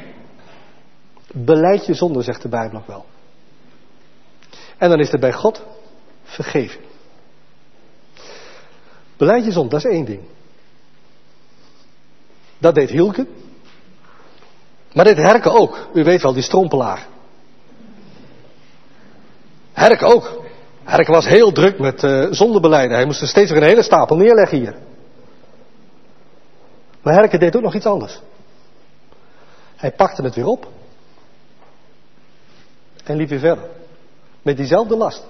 Belijd je zonde, zegt de Bijbel nog wel. En dan is er bij God vergeving. Belijd je zonde, dat is één ding. Dat deed Hielke. Maar dit Herke ook. U weet wel, die strompelaar. Herke ook. Herke was heel druk met zondebelijden. Hij moest er steeds weer een hele stapel neerleggen hier. Maar Herke deed ook nog iets anders. Hij pakte het weer op. En liep weer verder. Met diezelfde last.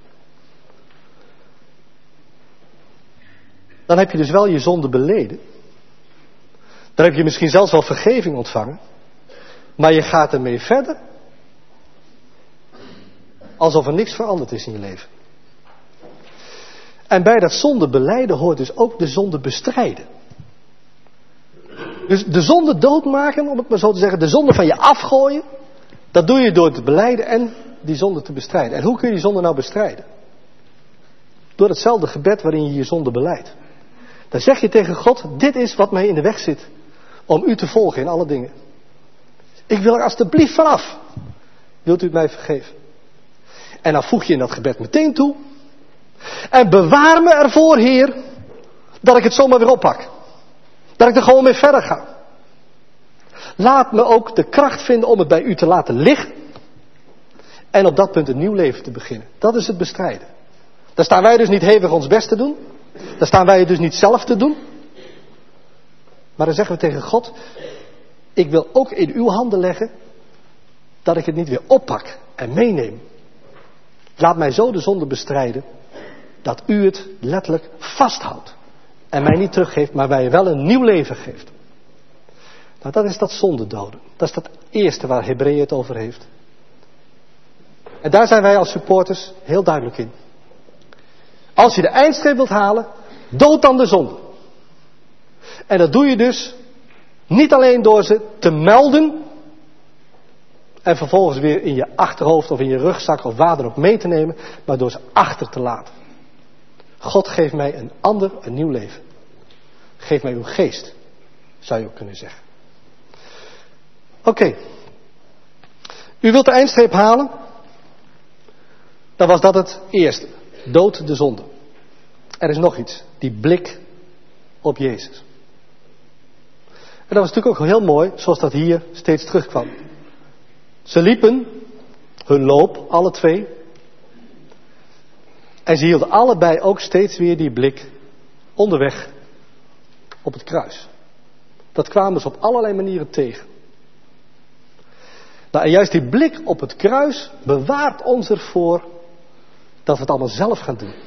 Dan heb je dus wel je zonde beleden. Dan heb je misschien zelfs wel vergeving ontvangen. Maar je gaat ermee verder. Alsof er niks veranderd is in je leven. En bij dat zonde belijden hoort dus ook de zonde bestrijden. Dus de zonde doodmaken, om het maar zo te zeggen, de zonde van je afgooien. Dat doe je door te belijden en die zonde te bestrijden. En hoe kun je die zonde nou bestrijden? Door hetzelfde gebed waarin je je zonde belijdt. Dan zeg je tegen God, dit is wat mij in de weg zit. Om u te volgen in alle dingen. Ik wil er alstublieft vanaf. Wilt u het mij vergeven? En dan voeg je in dat gebed meteen toe. En bewaar me ervoor, Heer, dat ik het zomaar weer oppak. Dat ik er gewoon mee verder ga. Laat me ook de kracht vinden om het bij u te laten liggen. En op dat punt een nieuw leven te beginnen. Dat is het bestrijden. Daar staan wij dus niet hevig ons best te doen. Daar staan wij het dus niet zelf te doen. Maar dan zeggen we tegen God, ik wil ook in uw handen leggen dat ik het niet weer oppak en meeneem. Laat mij zo de zonde bestrijden dat u het letterlijk vasthoudt. En mij niet teruggeeft, maar mij wel een nieuw leven geeft. Nou, dat is dat zondedoden. Dat is dat eerste waar Hebreeën het over heeft. En daar zijn wij als supporters heel duidelijk in. Als je de eindstreep wilt halen, dood dan de zonde. En dat doe je dus niet alleen door ze te melden en vervolgens weer in je achterhoofd of in je rugzak of waar dan ook mee te nemen, maar door ze achter te laten. God geeft mij een nieuw leven. Geef mij uw geest, zou je ook kunnen zeggen. Oké. U wilt de eindstreep halen? Dan was dat het eerste. Dood de zonde. Er is nog iets. Die blik op Jezus. En dat was natuurlijk ook heel mooi, zoals dat hier steeds terugkwam. Ze liepen hun loop, alle twee. En ze hielden allebei ook steeds weer die blik onderweg op het kruis. Dat kwamen ze op allerlei manieren tegen. Nou, en juist die blik op het kruis bewaart ons ervoor dat we het allemaal zelf gaan doen.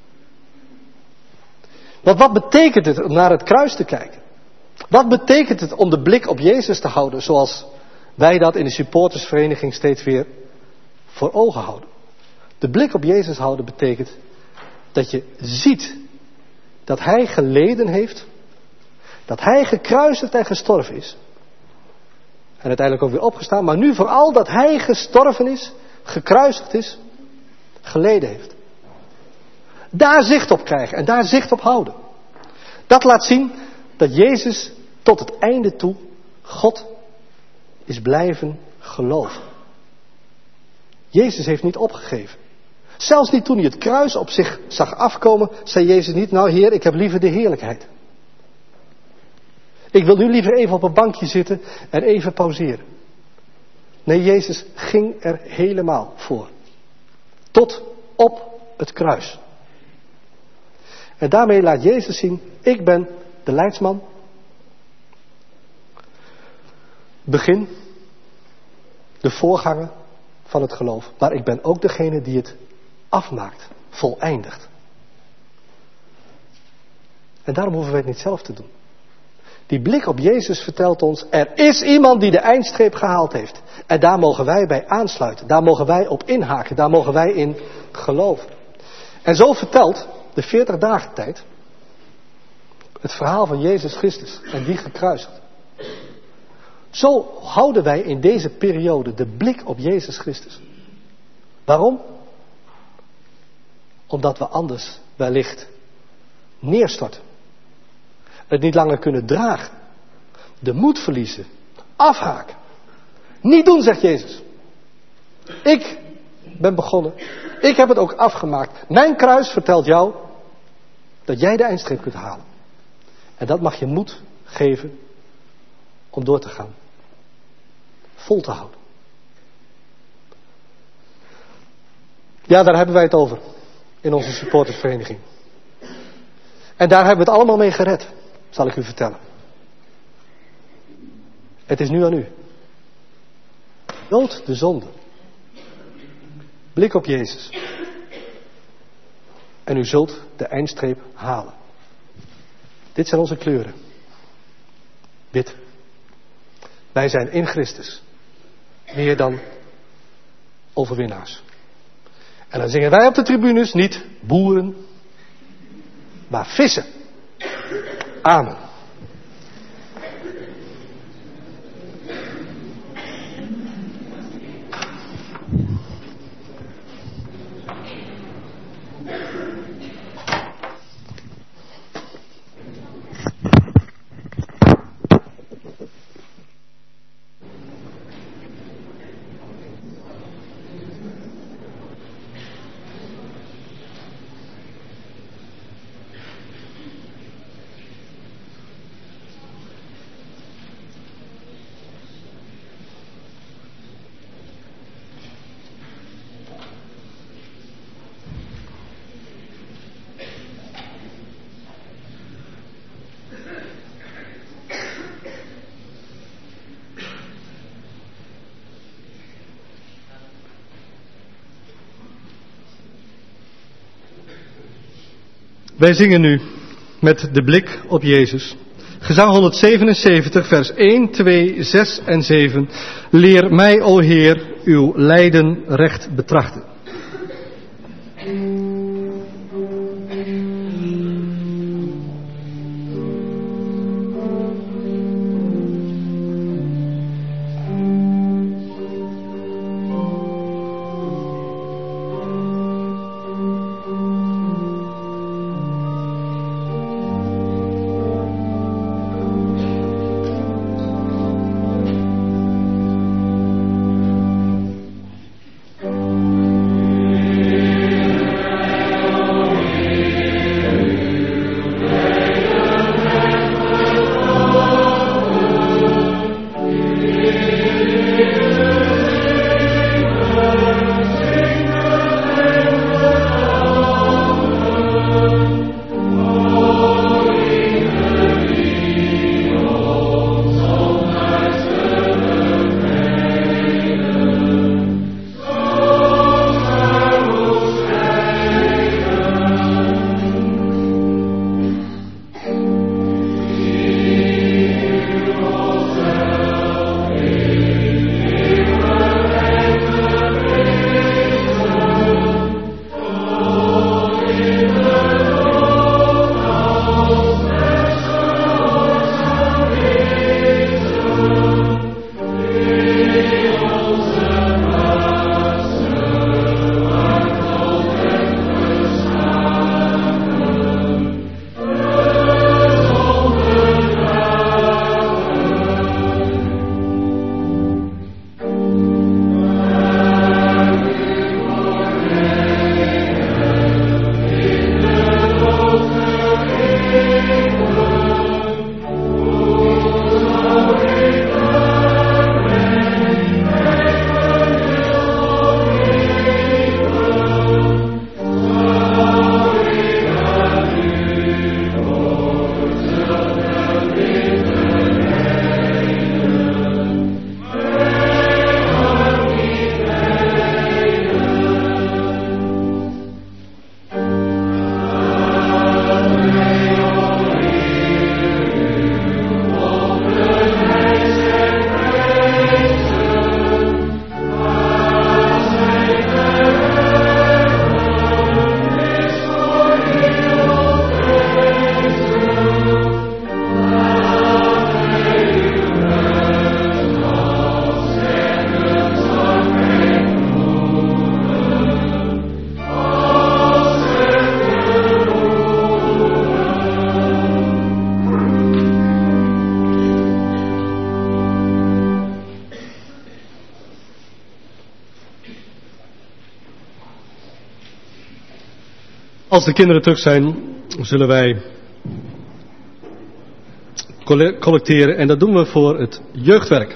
Want wat betekent het om naar het kruis te kijken? Wat betekent het om de blik op Jezus te houden, zoals wij dat in de supportersvereniging steeds weer voor ogen houden? De blik op Jezus houden betekent dat je ziet dat Hij geleden heeft, dat Hij gekruisigd en gestorven is. En uiteindelijk ook weer opgestaan, maar nu vooral dat Hij gestorven is, gekruisigd is, geleden heeft. Daar zicht op krijgen en daar zicht op houden. Dat laat zien dat Jezus tot het einde toe God is blijven geloven. Jezus heeft niet opgegeven. Zelfs niet toen hij het kruis op zich zag afkomen, zei Jezus niet, nou Heer, ik heb liever de heerlijkheid. Ik wil nu liever even op een bankje zitten en even pauzeren. Nee, Jezus ging er helemaal voor. Tot op het kruis. En daarmee laat Jezus zien, ik ben de leidsman. Begin, de voorganger van het geloof. Maar ik ben ook degene die het afmaakt, voleindigt. En daarom hoeven wij het niet zelf te doen. Die blik op Jezus vertelt ons, er is iemand die de eindstreep gehaald heeft. En daar mogen wij bij aansluiten. Daar mogen wij op inhaken. Daar mogen wij in geloven. En zo vertelt de 40 dagen tijd het verhaal van Jezus Christus en die gekruisigd. Zo houden wij in deze periode de blik op Jezus Christus. Waarom? Omdat we anders wellicht neerstorten. Het niet langer kunnen dragen. De moed verliezen. Afhaken. Niet doen, zegt Jezus. Ik ben begonnen. Ik heb het ook afgemaakt. Mijn kruis vertelt jou dat jij de eindstreep kunt halen. En dat mag je moed geven om door te gaan. Vol te houden. Ja, daar hebben wij het over. In onze supportersvereniging. En daar hebben we het allemaal mee gered. Zal ik u vertellen. Het is nu aan u. Dood de zonde. Blik op Jezus. En u zult de eindstreep halen. Dit zijn onze kleuren. Wit. Wij zijn in Christus. Meer dan overwinnaars. En dan zingen wij op de tribunes niet boeren, maar vissen. Amen. Wij zingen nu met de blik op Jezus. Gezang 177, vers 1, 2, 6 en 7. Leer mij, o Heer, uw lijden recht betrachten. Als de kinderen terug zijn, zullen wij collecteren en dat doen we voor het jeugdwerk.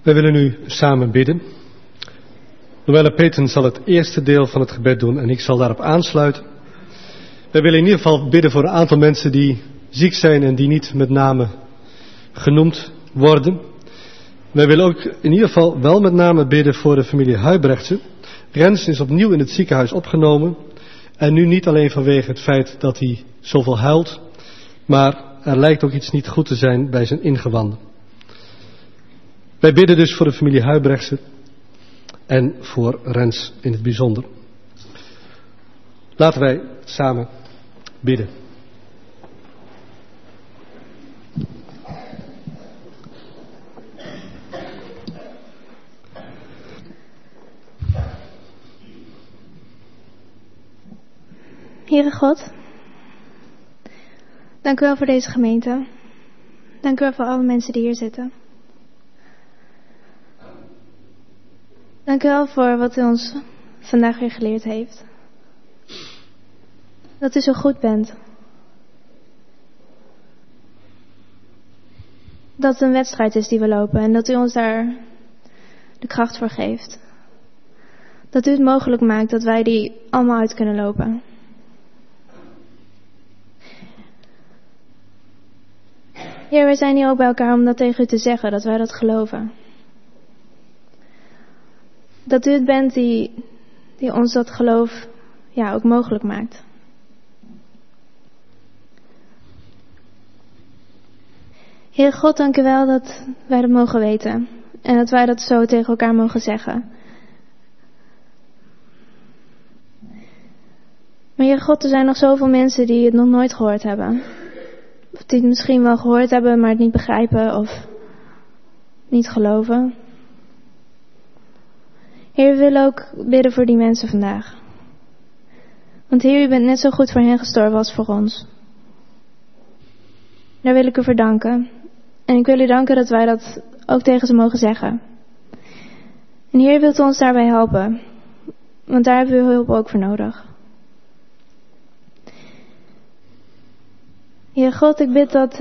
Wij willen nu samen bidden. Noëlle Peten zal het eerste deel van het gebed doen en ik zal daarop aansluiten. Wij willen in ieder geval bidden voor een aantal mensen die ziek zijn en die niet met name genoemd worden. Wij willen ook in ieder geval wel met name bidden voor de familie Huibrechtse. Rens is opnieuw in het ziekenhuis opgenomen. En nu niet alleen vanwege het feit dat hij zoveel huilt, maar er lijkt ook iets niet goed te zijn bij zijn ingewanden. Wij bidden dus voor de familie Huibrechtse en voor Rens in het bijzonder. Laten wij samen bidden. Heere God, dank u wel voor deze gemeente. Dank u wel voor alle mensen die hier zitten. Dank u wel voor wat u ons vandaag weer geleerd heeft. Dat u zo goed bent. Dat het een wedstrijd is die we lopen en dat u ons daar de kracht voor geeft. Dat u het mogelijk maakt dat wij die allemaal uit kunnen lopen. Heer, wij zijn hier ook bij elkaar om dat tegen u te zeggen, dat wij dat geloven. Dat u het bent die ons dat geloof ook mogelijk maakt. Heer God, dank u wel dat wij dat mogen weten. En dat wij dat zo tegen elkaar mogen zeggen. Maar Heer God, er zijn nog zoveel mensen die het nog nooit gehoord hebben. Of die het misschien wel gehoord hebben, maar het niet begrijpen of niet geloven. Heer, we willen ook bidden voor die mensen vandaag. Want Heer, u bent net zo goed voor hen gestorven als voor ons. Daar wil ik u voor danken. En ik wil u danken dat wij dat ook tegen ze mogen zeggen. En Heer, wilt u ons daarbij helpen. Want daar hebben we uw hulp ook voor nodig. Heer God, ik bid dat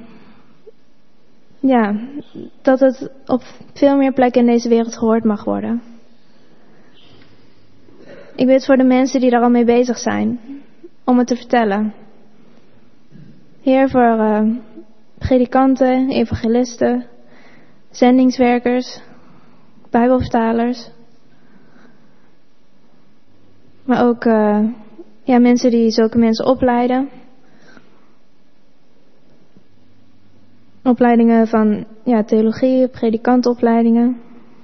het op veel meer plekken in deze wereld gehoord mag worden. Ik bid voor de mensen die daar al mee bezig zijn, om het te vertellen. Heer, voor predikanten, evangelisten, zendingswerkers, bijbelvertalers. Maar ook mensen die zulke mensen opleiden. Opleidingen van theologie, predikantopleidingen.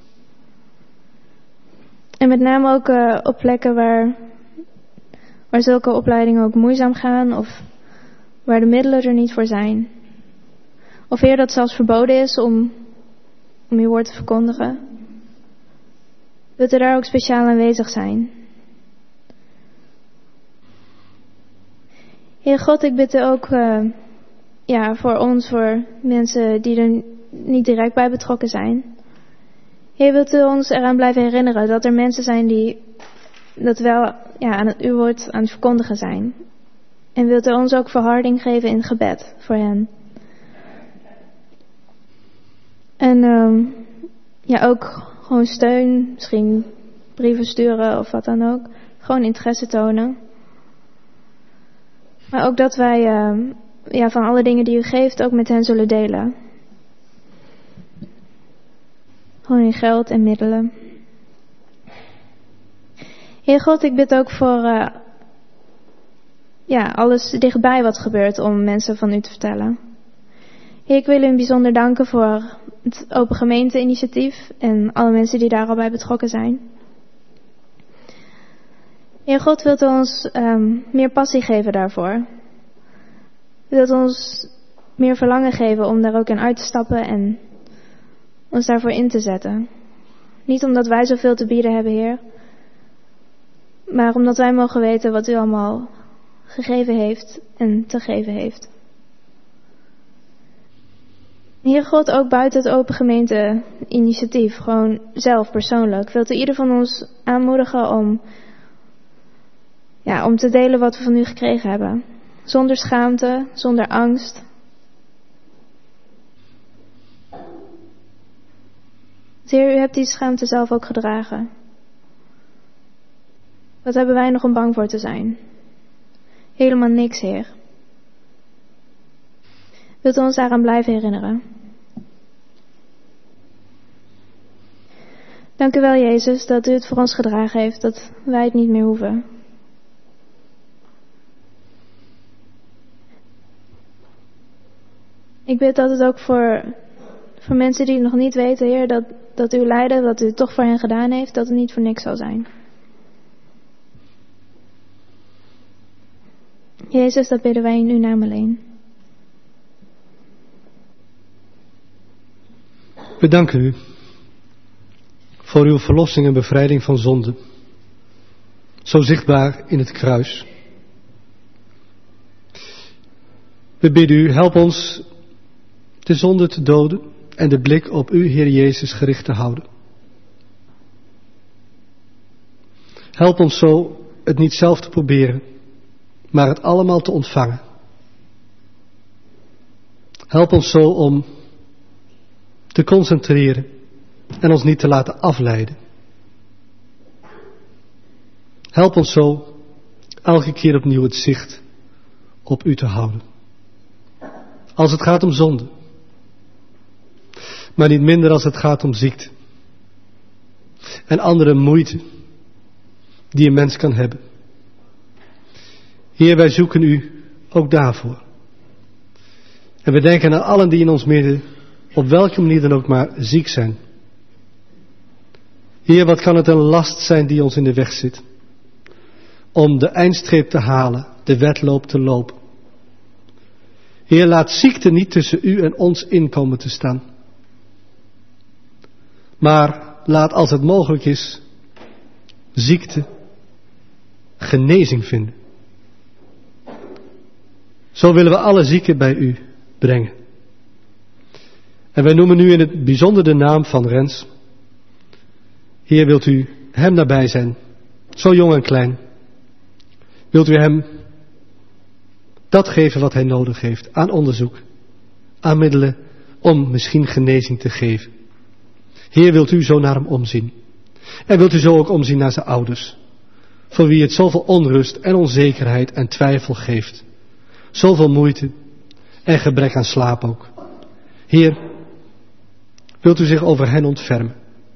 En met name ook op plekken waar zulke opleidingen ook moeizaam gaan of waar de middelen er niet voor zijn. Of Heer, dat zelfs verboden is om uw woord te verkondigen. Wilt u daar ook speciaal aanwezig zijn? Heer God, ik bid u ook voor ons, voor mensen die er niet direct bij betrokken zijn. Heer, wilt u ons eraan blijven herinneren dat er mensen zijn die dat wel aan uw woord aan het verkondigen zijn. En wilt u ons ook verharding geven in gebed voor hen. En ook gewoon steun, misschien brieven sturen of wat dan ook. Gewoon interesse tonen. Maar ook dat wij van alle dingen die u geeft ook met hen zullen delen. Gewoon in geld en middelen. Heer God, ik bid ook voor alles dichtbij wat gebeurt om mensen van u te vertellen. Heer, ik wil u bijzonder danken voor het Open Gemeente initiatief en alle mensen die daar al bij betrokken zijn. Heer God, wilt u ons meer passie geven daarvoor. Wilt u ons meer verlangen geven om daar ook in uit te stappen en ons daarvoor in te zetten. Niet omdat wij zoveel te bieden hebben, Heer, maar omdat wij mogen weten wat u allemaal gegeven heeft en te geven heeft. Heer God, ook buiten het Open Gemeente initiatief, gewoon zelf persoonlijk, wilt u ieder van ons aanmoedigen om te delen wat we van u gekregen hebben. Zonder schaamte, zonder angst. Heer, u hebt die schaamte zelf ook gedragen. Wat hebben wij nog om bang voor te zijn? Helemaal niks, Heer. Wilt u ons daaraan blijven herinneren? Dank u wel, Jezus, dat u het voor ons gedragen heeft, dat wij het niet meer hoeven. Ik bid dat het ook voor mensen die het nog niet weten, Heer, dat uw lijden, wat u toch voor hen gedaan heeft, dat het niet voor niks zal zijn. Jezus, dat bidden wij in uw naam alleen. We danken u voor uw verlossing en bevrijding van zonde. Zo zichtbaar in het kruis. We bidden u, help ons de zonde te doden en de blik op u, Heer Jezus, gericht te houden. Help ons zo het niet zelf te proberen, maar het allemaal te ontvangen. Help ons zo om te concentreren en ons niet te laten afleiden. Help ons zo elke keer opnieuw het zicht op u te houden. Als het gaat om zonde, maar niet minder als het gaat om ziekte en andere moeite die een mens kan hebben. Heer, wij zoeken u ook daarvoor. En we denken aan allen die in ons midden, op welke manier dan ook maar, ziek zijn. Heer, wat kan het een last zijn die ons in de weg zit, om de eindstreep te halen, de wedloop te lopen. Heer, laat ziekte niet tussen u en ons in komen te staan. Maar laat, als het mogelijk is, ziekte genezing vinden. Zo willen we alle zieken bij u brengen. En wij noemen nu in het bijzonder de naam van Rens. Heer, wilt u hem nabij zijn, zo jong en klein. Wilt u hem dat geven wat hij nodig heeft aan onderzoek, aan middelen om misschien genezing te geven. Heer, wilt u zo naar hem omzien. En wilt u zo ook omzien naar zijn ouders, voor wie het zoveel onrust en onzekerheid en twijfel geeft. Zoveel moeite en gebrek aan slaap ook. Heer, wilt u zich over hen ontfermen.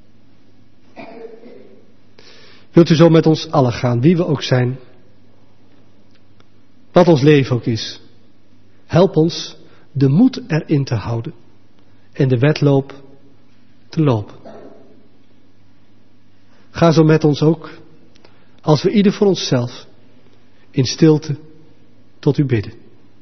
Wilt u zo met ons allen gaan, wie we ook zijn, wat ons leven ook is. Help ons de moed erin te houden en de wedloop te lopen. Ga zo met ons ook, als we ieder voor onszelf in stilte tot u bidden.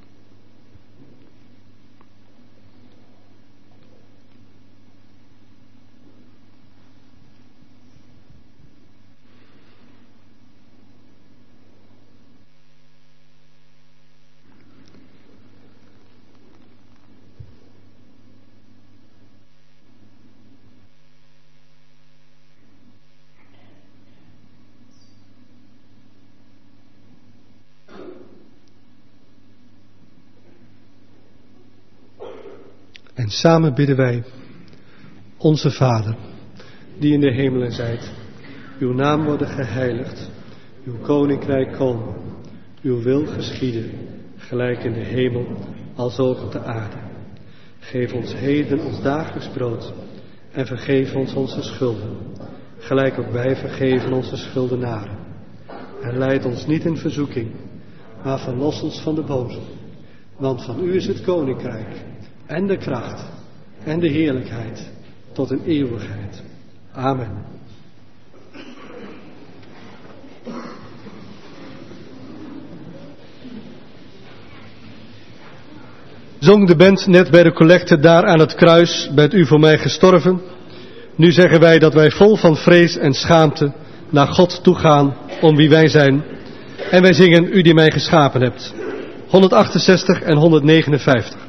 En samen bidden wij, onze Vader, die in de hemelen zijt, uw naam worden geheiligd, uw koninkrijk komen, uw wil geschieden, gelijk in de hemel, als ook op de aarde. Geef ons heden ons dagelijks brood en vergeef ons onze schulden, gelijk ook wij vergeven onze schuldenaren. En leid ons niet in verzoeking, maar verlos ons van de boze, want van u is het koninkrijk en de kracht en de heerlijkheid tot in eeuwigheid. Amen. Zong de band net bij de collecte daar aan het kruis, bent u voor mij gestorven. Nu zeggen wij dat wij vol van vrees en schaamte naar God toegaan om wie wij zijn. En wij zingen u die mij geschapen hebt. 168 en 159.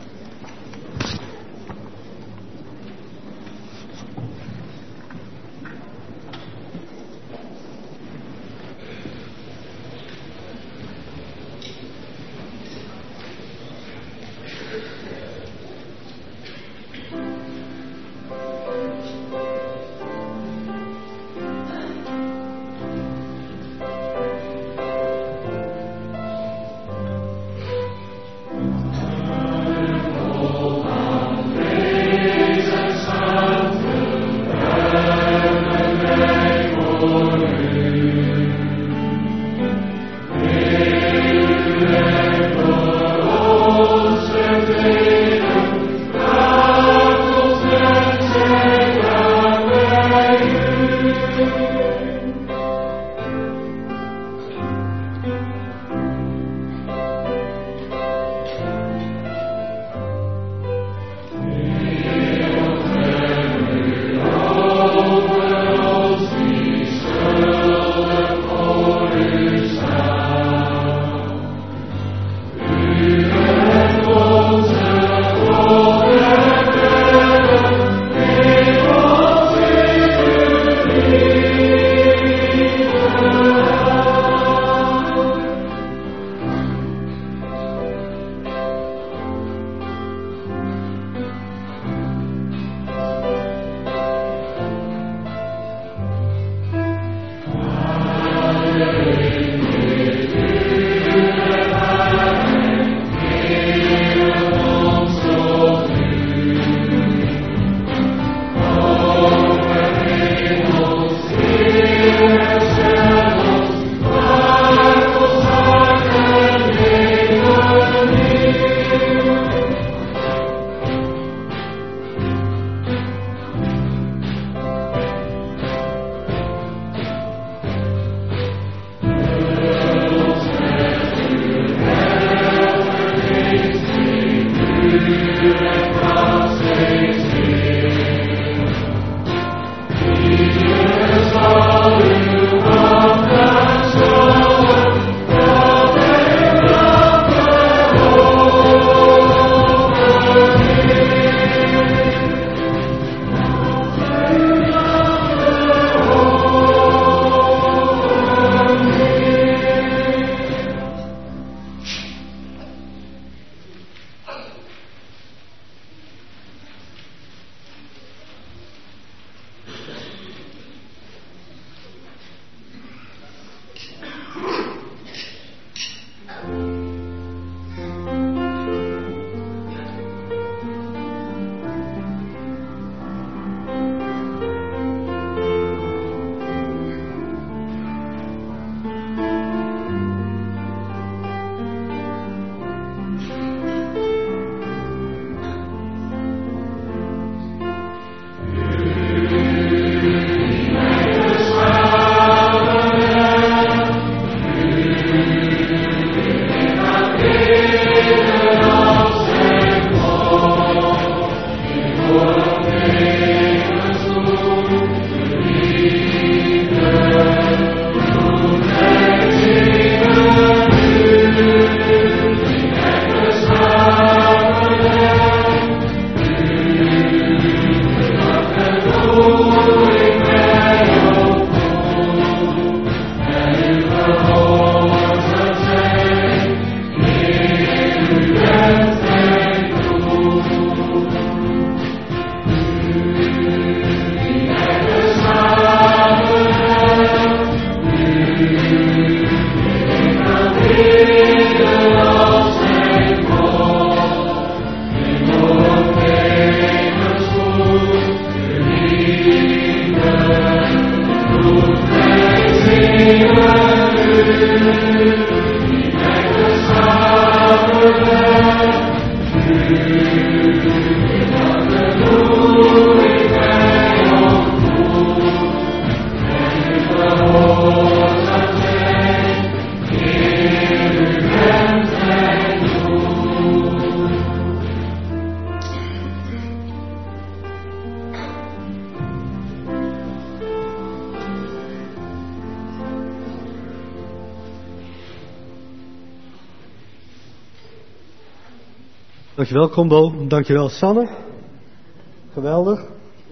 Dankjewel, Combo. Dankjewel, Sanne. Geweldig.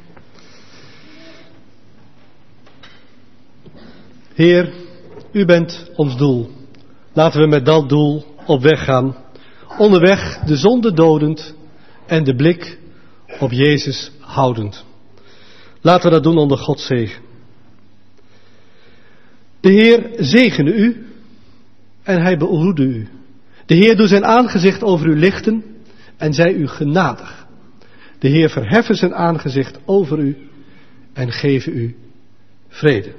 Heer, u bent ons doel. Laten we met dat doel op weg gaan. Onderweg de zonde dodend en de blik op Jezus houdend. Laten we dat doen onder Gods zegen. De Heer zegene u en hij behoede u. De Heer doet zijn aangezicht over u lichten en zij u genadig. De Heer verheffen zijn aangezicht over u en geven u vrede.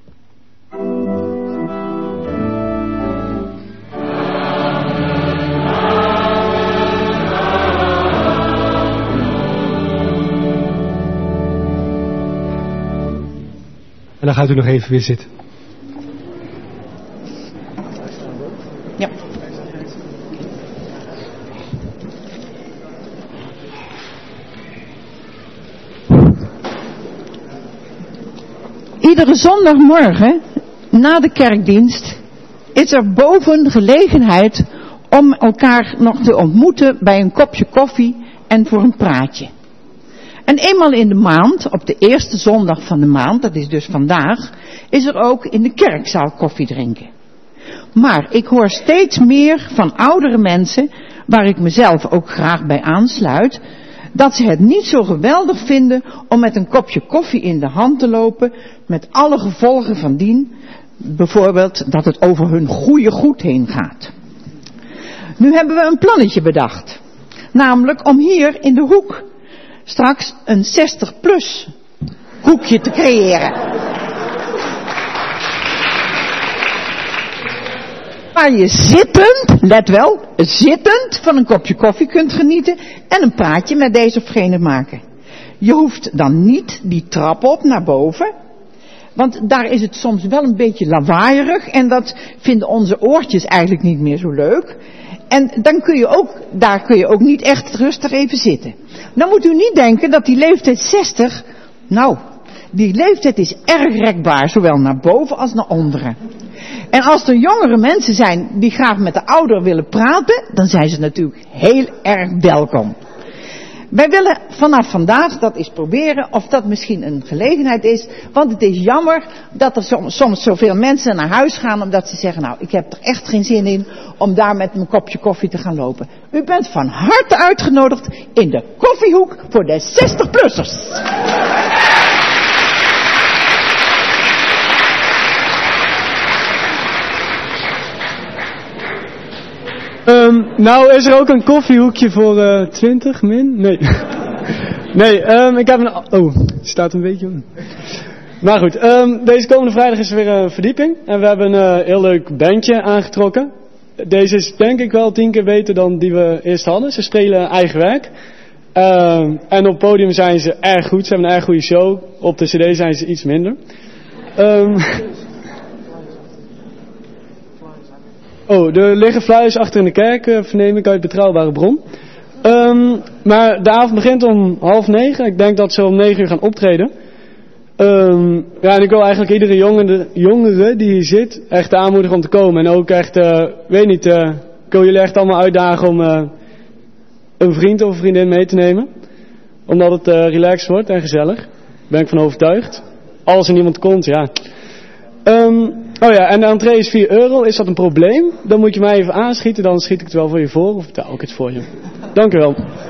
En dan gaat u nog even weer zitten. Ja. Iedere zondagmorgen na de kerkdienst is er boven gelegenheid om elkaar nog te ontmoeten bij een kopje koffie en voor een praatje. En eenmaal in de maand, op de eerste zondag van de maand, dat is dus vandaag, is er ook in de kerkzaal koffie drinken. Maar ik hoor steeds meer van oudere mensen, waar ik mezelf ook graag bij aansluit, dat ze het niet zo geweldig vinden om met een kopje koffie in de hand te lopen, met alle gevolgen van dien, bijvoorbeeld dat het over hun goede goed heen gaat. Nu hebben we een plannetje bedacht, namelijk om hier in de hoek straks een 60-plus hoekje te creëren. Waar je zittend, let wel, zittend van een kopje koffie kunt genieten en een praatje met deze of gene maken. Je hoeft dan niet die trap op naar boven, want daar is het soms wel een beetje lawaaierig en dat vinden onze oortjes eigenlijk niet meer zo leuk. En dan daar kun je ook niet echt rustig even zitten. Nou moet u niet denken dat die leeftijd 60, die leeftijd is erg rekbaar, zowel naar boven als naar onderen. En als er jongere mensen zijn die graag met de ouderen willen praten, dan zijn ze natuurlijk heel erg welkom. Wij willen vanaf vandaag dat eens proberen of dat misschien een gelegenheid is. Want het is jammer dat er soms zoveel mensen naar huis gaan omdat ze zeggen, ik heb er echt geen zin in om daar met mijn kopje koffie te gaan lopen. U bent van harte uitgenodigd in de koffiehoek voor de 60-plussers. Nou is er ook een koffiehoekje voor 20 min? Nee. Nee, ik heb een... Oh, het staat een beetje om. Maar goed, deze komende vrijdag is er weer een verdieping. En we hebben een heel leuk bandje aangetrokken. Deze is denk ik wel 10 keer beter dan die we eerst hadden. Ze spelen eigen werk. En op het podium zijn ze erg goed. Ze hebben een erg goede show. Op de cd zijn ze iets minder. Er liggen flyers achter in de kerk, verneem ik uit betrouwbare bron. Maar de avond begint om 8:30. Ik denk dat ze om 9 uur gaan optreden. En ik wil eigenlijk iedere jongere die hier zit echt aanmoedigen om te komen. En ook echt, ik wil jullie echt allemaal uitdagen om een vriend of een vriendin mee te nemen. Omdat het relaxed wordt en gezellig. Daar ben ik van overtuigd. Als er niemand komt, ja. En de entree is €4. Is dat een probleem? Dan moet je mij even aanschieten, dan schiet ik het wel voor je voor of betaal ik het voor je. Dank u wel.